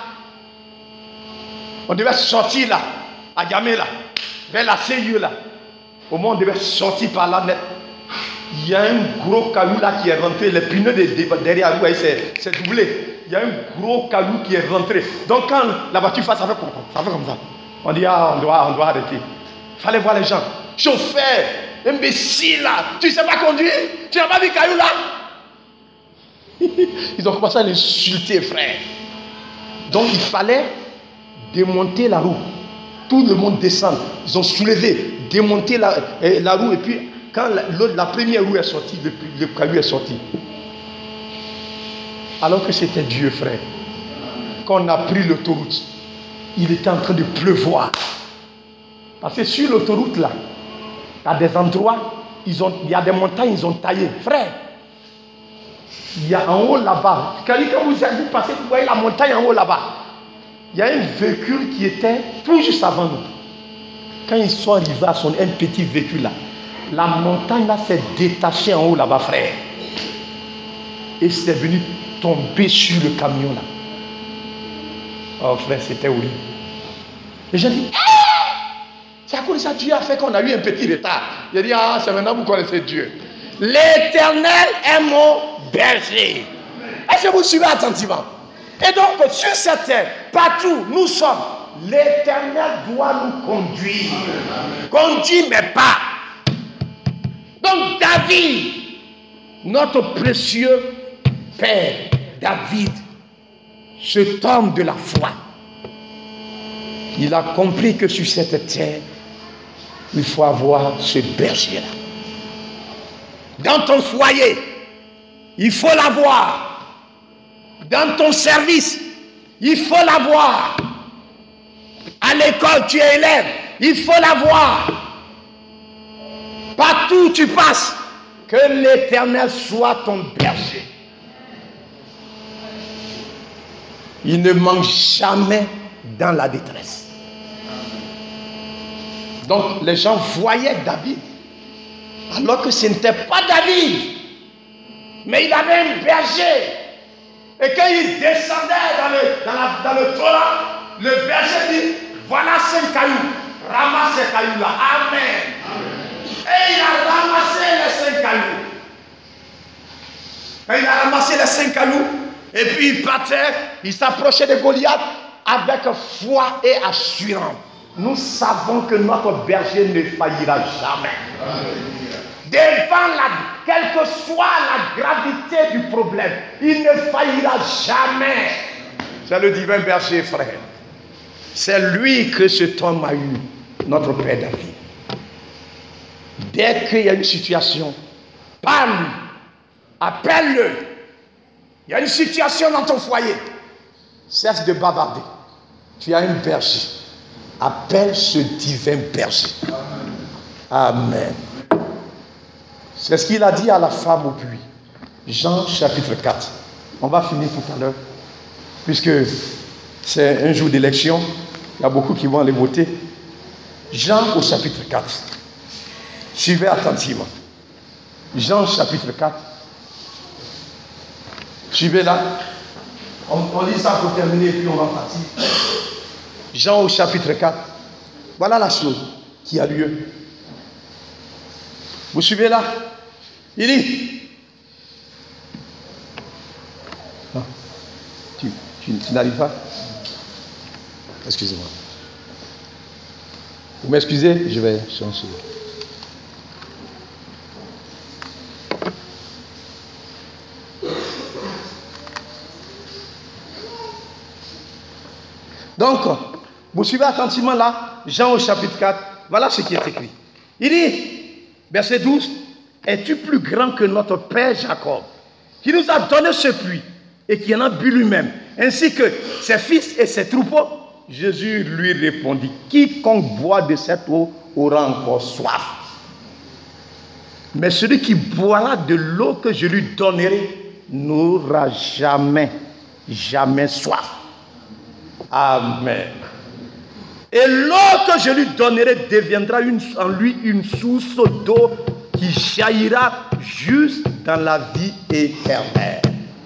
on devait sortir là, à Gamé là, vers la CIE là. Au moment où on devait sortir par là, il y a un gros caillou là qui est rentré. Les pneus derrière vous, c'est doublé. Il y a un gros caillou qui est rentré. Donc quand la voiture fait, ça fait comme ça. On dit, on doit arrêter. Il fallait voir les gens. Chauffeur, imbécile là, tu ne sais pas conduire? Tu n'as pas vu le caillou là? Ils ont commencé à l'insulter, frère. Donc il fallait démonter la roue. Tout le monde descend. Ils ont soulevé, démonté la roue. Et puis quand la première roue est sortie, le caillou est sorti. Alors que c'était Dieu, frère. Quand on a pris l'autoroute, il était en train de pleuvoir. Parce que sur l'autoroute là, à des endroits, il y a des montagnes, ils ont taillé. Frère, il y a en haut là-bas, quand vous passez, vous voyez la montagne en haut là-bas. Il y a un véhicule qui était tout juste avant nous. Quand ils sont arrivés à un petit véhicule là, la montagne là s'est détachée en haut là-bas, frère. et c'est venu tomber sur le camion là. Oh frère, c'était horrible. Les gens disent, c'est à cause de ça Dieu a fait qu'on a eu un petit retard. Il a dit, ah, c'est maintenant vous connaissez Dieu. L'Éternel est mon berger. Est-ce que vous suivez attentivement? Et donc, sur cette terre, partout nous sommes, l'Éternel doit nous conduire. Conduire mes pas. Donc, David, notre précieux Père, David, cet homme de la foi, il a compris que sur cette terre, il faut avoir ce berger-là. Dans ton foyer, il faut l'avoir. Dans ton service, il faut l'avoir. À l'école, tu es élève, il faut l'avoir. Partout où tu passes, que l'Éternel soit ton berger. Il ne manque jamais dans la détresse. Donc les gens voyaient David, alors que ce n'était pas David, mais il avait un berger. Et quand il descendait dans le torrent, le berger dit, voilà 5 cailloux, ramasse ces cailloux-là. Amen. Et il a ramassé les 5 cailloux. Quand il a ramassé les 5 cailloux, et puis il partait, il s'approchait de Goliath avec foi et assurance. Nous savons que notre berger ne faillira jamais. Devant quelle que soit la gravité du problème, il ne faillira jamais. C'est le divin berger, frère. C'est lui que cet homme a eu, notre Père David. Dès qu'il y a une situation, parle-lui, appelle-le. Il y a une situation dans ton foyer, cesse de bavarder. Tu as un berger. Appelle ce divin berger. Amen. C'est ce qu'il a dit à la femme au puits. Jean chapitre 4. On va finir tout à l'heure. Puisque c'est un jour d'élection. Il y a beaucoup qui vont aller voter. Jean au chapitre 4. Suivez attentivement. Jean chapitre 4. Suivez là. On lit ça pour terminer et puis on va partir. Jean au chapitre 4. Voilà la chose qui a lieu. Vous suivez là? Il dit. Non. Tu n'arrives pas? Excusez-moi. Vous m'excusez? Je vais changer. Donc, vous suivez attentivement là, Jean au chapitre 4, voilà ce qui est écrit. Il dit, verset 12, es-tu plus grand que notre père Jacob, qui nous a donné ce puits et qui en a bu lui-même, ainsi que ses fils et ses troupeaux? Jésus lui répondit, quiconque boit de cette eau aura encore soif. Mais celui qui boira de l'eau que je lui donnerai n'aura jamais soif. Amen. Et l'eau que je lui donnerai deviendra en lui une source d'eau qui jaillira juste dans la vie éternelle.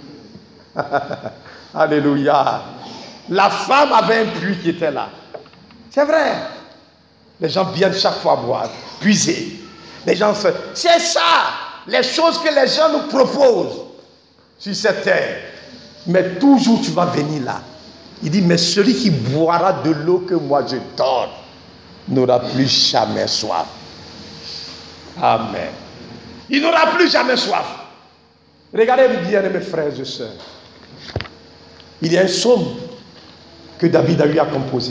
Alléluia. La femme avait un puits qui était là. C'est vrai. Les gens viennent chaque fois boire, puiser. Les gens c'est ça, les choses que les gens nous proposent sur cette terre. Mais toujours tu vas venir là. Il dit, mais celui qui boira de l'eau que moi je donne n'aura plus jamais soif. Amen. Il n'aura plus jamais soif. Regardez bien, mes frères et sœurs. Il y a un psaume que David a eu à composer.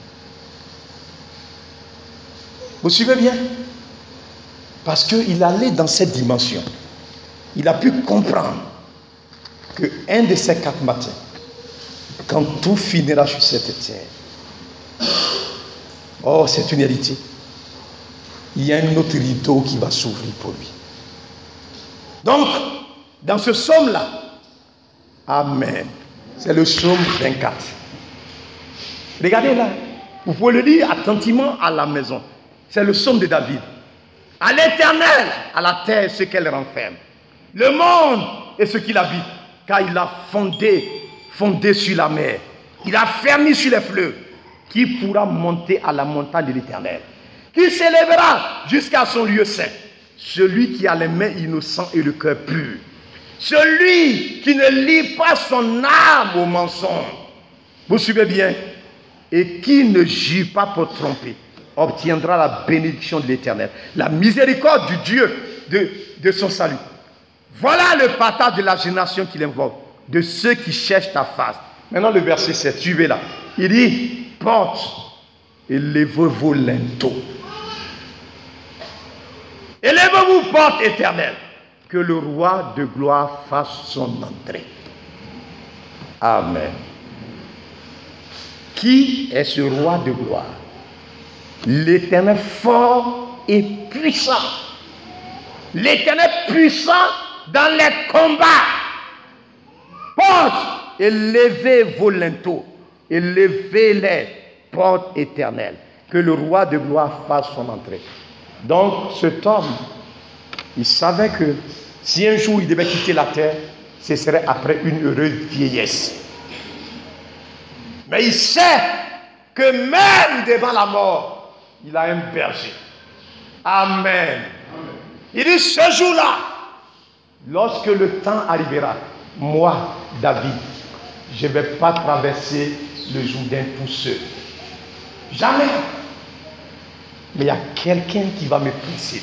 Vous suivez bien? Parce qu'il allait dans cette dimension. Il a pu comprendre qu'un de ces 4 matins, quand tout finira sur cette terre, oh, c'est une réalité. Il y a un autre rideau qui va s'ouvrir pour lui. Donc, dans ce psaume-là, amen, c'est le psaume 24. Regardez là, vous pouvez le lire attentivement à la maison. C'est le psaume de David. À l'Éternel, à la terre, ce qu'elle renferme. Le monde et ce qu'il habite, car il a fondé sur la mer. Il a fermé sur les fleuves. Qui pourra monter à la montagne de l'Éternel? Qui s'élèvera jusqu'à son lieu saint? Celui qui a les mains innocentes et le cœur pur. Celui qui ne lie pas son âme au mensonge. Vous suivez bien? Et qui ne jure pas pour tromper, obtiendra la bénédiction de l'Éternel, la miséricorde du Dieu de son salut. Voilà le partage de la génération qu'il invoque, de ceux qui cherchent ta face. Maintenant le verset 7, suivez là. Il dit, porte et levez-vous linteaux. Élevez-vous, porte éternelle, que le roi de gloire fasse son entrée. Amen. Qui est ce roi de gloire? L'Éternel fort et puissant. L'Éternel puissant dans les combats. Porte et levez vos linteaux. Et levez-les, porte éternelle, que le roi de gloire fasse son entrée. Donc cet homme, il savait que si un jour il devait quitter la terre, ce serait après une heureuse vieillesse. Mais il sait que même devant la mort, il a un berger. Amen. Il dit, ce jour-là, lorsque le temps arrivera, moi, David, je ne vais pas traverser le Jourdain tout seul. Jamais. Mais il y a quelqu'un qui va me précéder.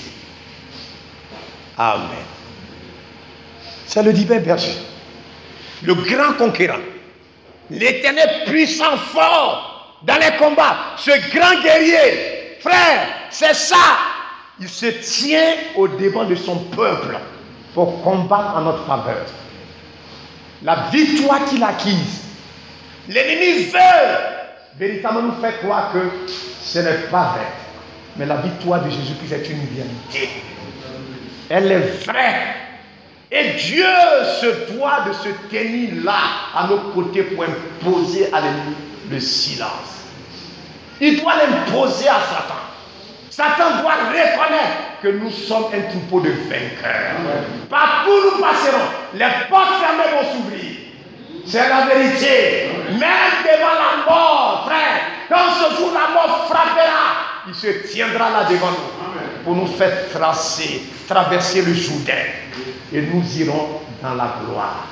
Amen. C'est le divin berger, le grand conquérant, l'Éternel puissant fort dans les combats, ce grand guerrier. Frère, c'est ça. Il se tient au devant de son peuple pour combattre en notre faveur. La victoire qu'il a acquise, l'ennemi veut véritablement nous faire croire que ce n'est pas vrai. Mais la victoire de Jésus-Christ est une réalité. Elle est vraie. Et Dieu se doit de se tenir là, à nos côtés, pour imposer à l'ennemi le silence. Il doit l'imposer à Satan. Satan doit reconnaître que nous sommes un troupeau de vainqueurs. Partout nous passerons, les portes fermées vont s'ouvrir. C'est la vérité. Même devant la mort, frère, quand ce jour la mort frappera, il se tiendra là devant nous pour nous faire traverser le Jourdain. Et nous irons dans la gloire.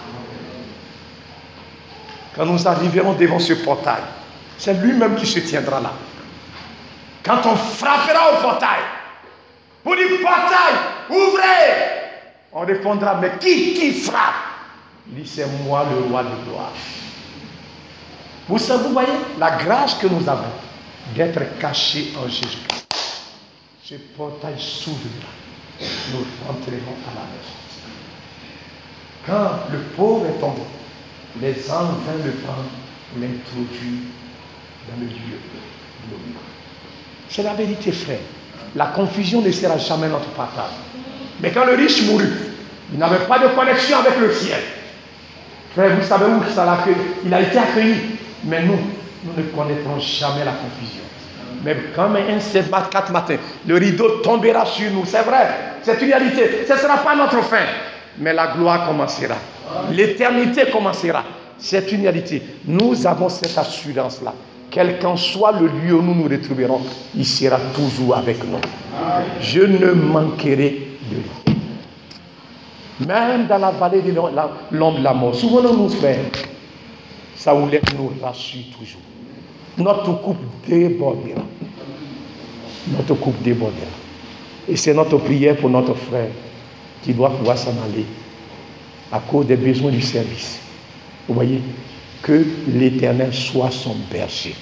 Quand nous arriverons devant ce portail, c'est lui-même qui se tiendra là. Quand on frappera au portail, pour dire portail, ouvrez, on répondra, mais qui frappe? Il dit, c'est moi le roi de gloire. Vous savez, vous voyez la grâce que nous avons d'être cachés en Jésus-Christ. Ce portail s'ouvrira, nous rentrerons à la maison. Quand le pauvre est tombé, les anges viennent le prendre pour l'introduire dans le lieu glorieux. C'est la vérité, frère. La confusion ne sera jamais notre partage. Mais quand le riche mourut, il n'avait pas de connexion avec le ciel. Frère, vous savez où ça l'a accueilli? Il a été accueilli. Mais nous ne connaîtrons jamais la confusion. Mais quand un 4 matin, le rideau tombera sur nous, c'est vrai, c'est une réalité. Ce ne sera pas notre fin. Mais la gloire commencera. L'éternité commencera. C'est une réalité. Nous avons cette assurance-là. Quel qu'en soit le lieu où nous nous retrouverons, il sera toujours avec nous. Je ne manquerai de rien. Même dans la vallée de l'ombre de la mort, souvenons-nous, frères, Saoulette nous rassure toujours. Notre coupe débordera. Notre coupe débordera. Et c'est notre prière pour notre frère qui doit pouvoir s'en aller à cause des besoins du service. Vous voyez, que l'Éternel soit son berger.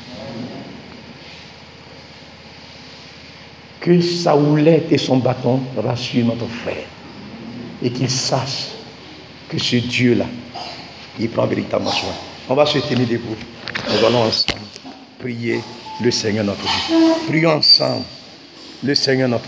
Que sa houlette et son bâton rassurent notre frère. Et qu'il sache que ce Dieu-là, il prend véritablement soin. On va se tenir debout. Nous allons ensemble prier le Seigneur notre Dieu. Prions ensemble le Seigneur notre Dieu.